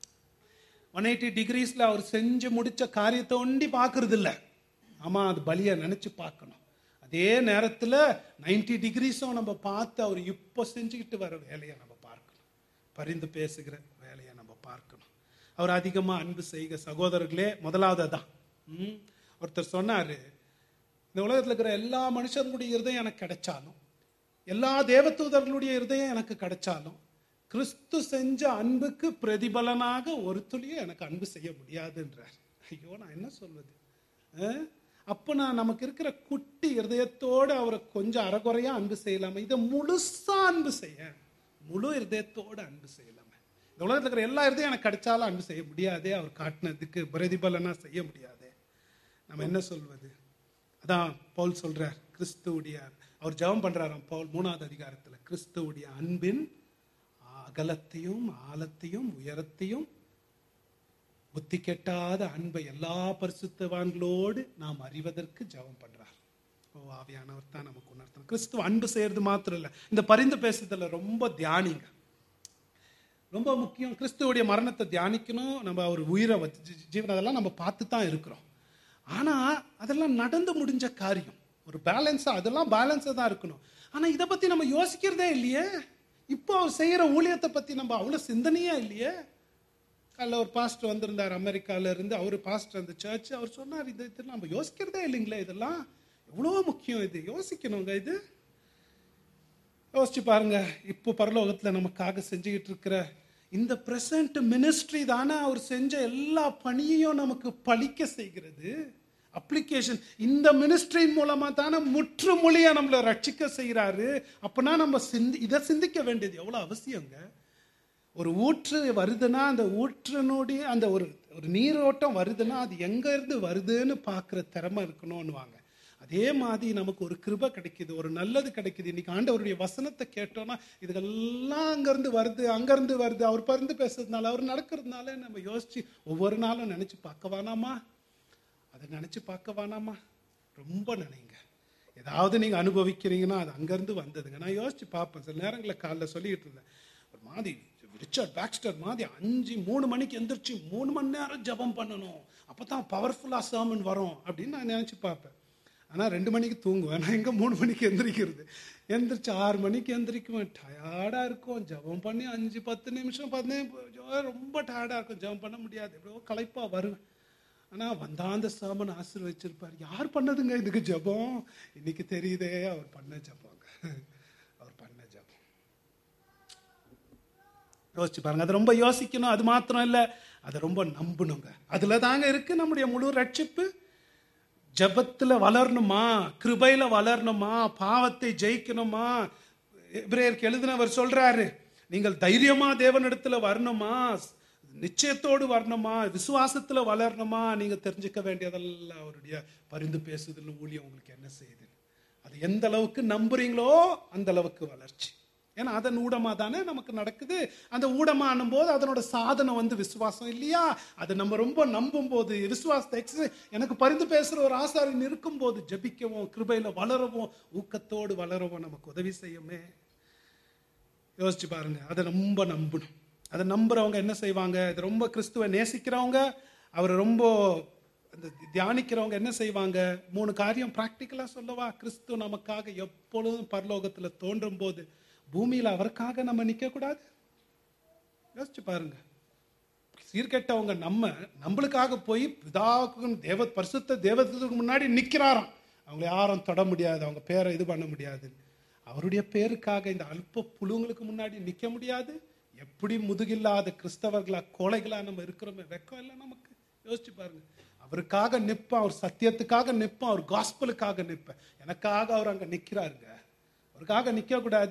180 டிகிரிஸ்ல அவர் செஞ்சு முடிச்ச காரியத்தை ஒண்டி பார்க்கறது இல்லை. ஆமா, அது பலியை நினைச்சு பார்க்கணும். அதே நேரத்துல 90 டிகிரிஸும் நம்ம பார்த்து அவர் இப்போ செஞ்சுக்கிட்டு வர வேலையை நம்ம பார்க்கணும். பரிந்து பேசுகிற வேலையை நம்ம பார்க்கணும். அவர் அதிகமா அன்பு செய்க சகோதரர்களே. முதலாவது தான் ஒருத்தர் சொன்னாரு, இந்த உலகத்தில் இருக்கிற எல்லா மனுஷர்களுடைய இருதயம் எனக்கு கிடைச்சாலும், எல்லா தேவதூதர்களுடைய இருதயம் எனக்கு கிடைச்சாலும், கிறிஸ்து செஞ்ச அன்புக்கு பிரதிபலனாக ஒரு துளியும் எனக்கு அன்பு செய்ய முடியாதுன்றார். ஐயோ, நான் என்ன சொல்வது? அப்போ நான் நமக்கு இருக்கிற குட்டி இருதயத்தோடு அவரை கொஞ்சம் அறகுறையா அன்பு செய்யலாமா? இதை முழுசா அன்பு செய்ய, முழு இருதயத்தோடு அன்பு செய்யலாமா? இந்த உலகத்தில் இருக்கிற எல்லா இருதயம் எனக்கு கிடைச்சாலும் அன்பு செய்ய முடியாதே, அவர் காட்டினதுக்கு பிரதிபலனா செய்ய முடியாதே. நம்ம என்ன சொல்வது? அதான் பவுல் சொல்றார், கிறிஸ்துவுடைய, அவர் ஜெபம் பண்றாராம் பவுல் 3வது அதிகாரத்துல, கிறிஸ்துவுடைய அன்பின் அகலத்தையும் ஆழத்தையும் உயரத்தையும் புத்தி கெட்டாத அன்பை எல்லா பரிசுத்தவான்களோடு நாம் அறிவதற்கு ஜெபம் பண்றார். ஆவியானவர் தான் நமக்கு உணர்த்தணும். கிறிஸ்துவ அன்பு செய்யறது மாத்திரம் இல்ல, இந்த பரிந்து பேசுறதுல ரொம்ப தியானிங்க, ரொம்ப முக்கியம். கிறிஸ்துவுடைய மரணத்தை தியானிக்கணும், நம்ம அவர் உயிரை ஜீவன் அதெல்லாம் நம்ம பார்த்து தான் இருக்கிறோம். ஆனா அதெல்லாம் நடந்து முடிஞ்ச காரியம், ஒரு பேலன்ஸா, அதெல்லாம் பேலன்ஸா தான் இருக்கணும். ஆனா இதை பத்தி நம்ம யோசிக்கிறதே இல்லையே. இப்போ அவர் செய்யற ஊழியத்தை பத்தி நம்ம அவ்வளவு சிந்தனையா இல்லையே. காலைல ஒரு பாஸ்டர் வந்திருந்தார் அமெரிக்கால இருந்து, அவர் பாஸ்டர் அந்த சர்ச், அவர் சொன்னார், இது நம்ம யோசிக்கிறதே இல்லைங்களே, இதெல்லாம் எவ்வளவு முக்கியம், இது யோசிக்கணுங்க. இது யோசிச்சு பாருங்க. இப்போ பரலோகத்துல நமக்காக செஞ்சுக்கிட்டு இருக்கிற இந்த பிரசன்ட் மினிஸ்ட்ரி தானே அவர் செஞ்ச எல்லா பணியையும் நமக்கு பழிக்க செய்கிறது. அப்ளிகேஷன் இந்த மினிஸ்ட்ரி மூலமா தானே முற்றுமொழியா நம்மளை ரட்சிக்க செய்யறாரு. அப்பனா நம்ம இதை சிந்திக்க வேண்டியது எவ்வளவு அவசியங்க. ஒரு ஊற்று வருதுன்னா அந்த ஊற்றினுடைய அந்த ஒரு நீரோட்டம் வருதுன்னா அது எங்க இருந்து வருதுன்னு பார்க்கிற திறமை இருக்கணும்னுவாங்க. அதே மாதிரி நமக்கு ஒரு கிருபை கிடைக்குது, ஒரு நல்லது கிடைக்குது. இன்னைக்கு ஆண்டவருடைய வசனத்தை கேட்டோம்னா இதுகெல்லாம் அங்கிருந்து வருது, அங்கிருந்து வருது. அவர் பரிந்து பேசுறதுனால, அவர் நடக்கிறதுனால நம்ம யோசிச்சு ஒவ்வொரு நாளும் நினைச்சு பார்க்க வேணாமா? அதை நினைச்சு பார்க்க வேணாமா? ரொம்ப நினைங்க. ஏதாவது நீங்க அனுபவிக்கிறீங்கன்னா அது அங்கிருந்து வந்ததுங்க. நான் யோசிச்சு பார்ப்பேன். சில நேரங்களில் காலைல சொல்லிட்டு இருந்தேன், ஒரு மாதிரி ரிச்சர்ட் பாக்ஸ்டர் மாதிரி 3 மணிக்கு எந்திரிச்சு 3 மணி நேரம் ஜபம் பண்ணணும், அப்பதான் பவர்ஃபுல்லா சர்மன் வரும் அப்படின்னு நான் நினைச்சு பார்ப்பேன். ஆனால் 2 மணிக்கு தூங்குவேன். நான் எங்கே 3 மணிக்கு எந்திரிக்கிறது? எந்திரிச்சு 6 மணிக்கு எந்திரிக்குவேன். டயர்டாக இருக்கும். ஜபம் பண்ணி 5-10 நிமிஷம் 15 ரொம்ப டயர்டாக இருக்கும். ஜபம் பண்ண முடியாது, எவ்வளோ களைப்பாக வருவேன். ஆனால் வந்தால் அந்த சாமன் ஆசீர்வதிச்சிருப்பார். யார் பண்ணதுங்க இதுக்கு ஜபம்? இன்னைக்கு தெரியுதே, அவர் பண்ண ஜபங்க, அவர் பண்ண ஜபம். யோசிச்சு பாருங்க. அதை ரொம்ப யோசிக்கணும். அது மாத்திரம் இல்லை, அதை ரொம்ப நம்பணுங்க. அதில் தாங்க இருக்கு நம்முடைய முழு ரட்சிப்பு. ஜபத்துல வளரணுமா, கிருபையில வளரணுமா, பாவத்தை ஜெயிக்கணுமா? எபிரேயருக்கு எழுதினவர் சொல்றாரு, நீங்கள் தைரியமா தேவனிடத்துல வரணுமா, நிச்சயத்தோடு வரணுமா, விசுவாசத்துல வளரணுமா? நீங்க தெரிஞ்சுக்க வேண்டியதெல்லாம் அவருடைய பரிந்து பேசுதல் ஊழியம் உங்களுக்கு என்ன செய்யுது. அது எந்த அளவுக்கு நம்புறீங்களோ அந்த அளவுக்கு வளர்ச்சி. ஏன்னா அதன் ஊடமா தானே நமக்கு நடக்குது. அந்த ஊடமானும் போது அதனோட சாதனம் விசுவாசம் இல்லையா? அதை நம்ம ரொம்ப நம்பும் போது, விசுவாசத்தை எனக்கு பரிந்து பேசுற ஒரு ஆசாரியன் இருக்கும் போது ஜபிக்கவும், கிருபையில வளரவும், ஊக்கத்தோடு வளரவும் நமக்கு உதவி செய்யுமே. யோசிச்சு பாருங்க. அதை ரொம்ப நம்பணும். அதை நம்புறவங்க என்ன செய்வாங்க? இது ரொம்ப கிறிஸ்துவை நேசிக்கிறவங்க, அவரை ரொம்ப தியானிக்கிறவங்க என்ன செய்வாங்க? 3 காரியம் பிராக்டிக்கலா சொல்லவா? கிறிஸ்து நமக்காக எப்பொழுதும் பரலோகத்துல தோன்றும் போது பூமியில அவருக்காக நம்ம நிக்க கூடாது? யோசிச்சு பாருங்க. சீர்கெட்டவங்க நம்மளுக்காக போய் பிதாவுக்கும் பரிசுத்த தேவத்துக்கு முன்னாடி நிக்கிறாராம். அவங்க யாரும் தொட முடியாது, அவங்க பேரை இது பண்ண முடியாது. அவருடைய பேருக்காக இந்த அல்ப புழுங்களுக்கு முன்னாடி நிக்க முடியாது. எப்படி முதுகில்லாத கிறிஸ்தவர்களா கோழைகளா நம்ம இருக்கிறோமே, வெக்கம் இல்லை நமக்கு? யோசிச்சு பாருங்க. அவருக்காக நிற்பேன், அவர் சத்தியத்துக்காக நிற்பேன், அவர் காஸ்பலுக்காக நிற்பேன். எனக்காக அவர் அங்க நிக்கிறாருங்க. அவருக்காக நிக்க கூடாது.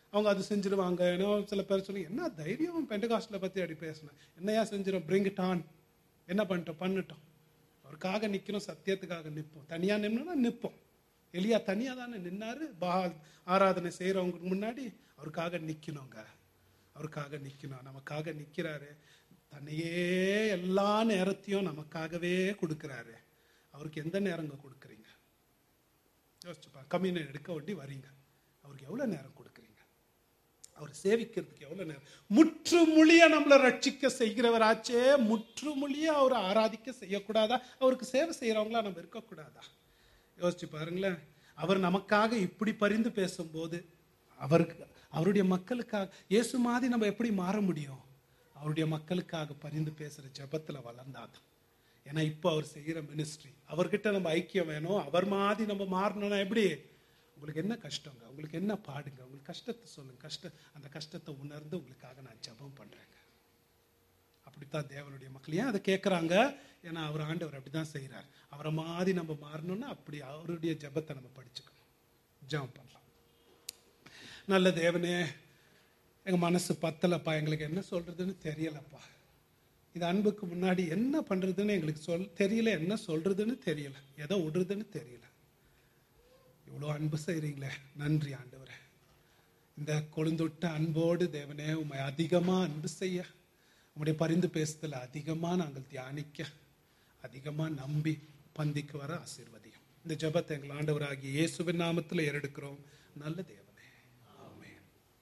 அவங்க அது செஞ்சிருவாங்க. ஏன்னா சில பேர் சொல்லி, என்ன தைரியம் பெண்டகாஸ்டில் பற்றி அப்படி பேசினேன், என்னையா செஞ்சிடும், பிரிங் இட் ஆன், என்ன பண்ணிட்டோம் பண்ணிட்டோம். அவருக்காக நிற்கணும், சத்தியத்துக்காக நிற்போம். தனியாக நின்னோம்னா நிற்போம். எலியா தனியாக தானே நின்னாரு ஆராதனை செய்கிறவங்களுக்கு முன்னாடி. அவருக்காக நிற்கணுங்க, அவருக்காக நிற்கணும். நமக்காக நிற்கிறாரு. தன்னையே எல்லா நேரத்தையும் நமக்காகவே கொடுக்குறாரு. அவருக்கு எந்த நேரங்க கொடுக்குறீங்க? யோசிச்சுப்பா. கம்யூனியன் எடுக்க ஒட்டி வரீங்க, அவருக்கு எவ்வளோ நேரம் கொடுக்குறீங்க? அவர் சேவிக்கிறதுக்கு எவ்வளோ நேரம்? முற்றுமொழிய நம்மளை ரட்சிக்க செய்கிறவராச்சே, முற்றுமொழிய அவரை ஆராதிக்க செய்யக்கூடாதா? அவருக்கு சேவை செய்கிறவங்களா நம்ம இருக்கக்கூடாதா? யோசிச்சு பாருங்களேன். அவர் நமக்காக இப்படி பரிந்து பேசும்போது, அவருடைய மக்களுக்காக இயேசு மாதிரி நம்ம எப்படி மாற முடியும்? அவருடைய மக்களுக்காக பரிந்து பேசுகிற ஜெபத்தில் வளர்ந்தாதான். ஏன்னா இப்போ அவர் செய்கிற மினிஸ்ட்ரி, அவர்கிட்ட நம்ம ஐக்கியம் வேணும். அவர் மாதிரி நம்ம மாறணும்னா எப்படி? உங்களுக்கு என்ன கஷ்டங்க, உங்களுக்கு என்ன பாடுங்க, உங்களுக்கு கஷ்டத்தை சொல்லுங்க, அந்த கஷ்டத்தை உணர்ந்து உங்களுக்காக நான் ஜெபம் பண்ணுறேங்க. அப்படித்தான் தேவனுடைய மக்கள் ஏன் அதை கேட்குறாங்க? ஏன்னா அவர் ஆண்டவர் அப்படி தான் செய்கிறார். அவரை மாதிரி நம்ம மாறணும்னா அப்படி அவருடைய ஜெபத்தை நம்ம படிச்சுக்கணும், ஜெபம் பண்ணலாம். நல்ல தேவனே, எங்கள் மனசு பத்தலப்பா, எங்களுக்கு என்ன சொல்கிறதுன்னு தெரியலப்பா. இது அன்புக்கு முன்னாடி என்ன பண்ணுறதுன்னு எங்களுக்கு தெரியல, என்ன சொல்கிறதுன்னு தெரியல, எதை விடுறதுன்னு தெரியல. இவ்வளோ அன்பு செய்கிறீங்களே, நன்றி ஆண்டவரே. இந்த கொழுந்தொட்ட அன்போடு தேவனே உம்மை அதிகமாக அன்பு செய்ய, உம்முடைய பரிந்து பேசுதல் அதிகமாக நாங்கள் தியானிக்க, அதிகமாக நம்பி பந்திக்கு வர ஆசீர்வதியும். இந்த ஜெபத்தை எங்கள் ஆண்டவராகிய இயேசுவின் நாமத்தில் ஏறெடுக்கிறோம் நல்ல தேவன்.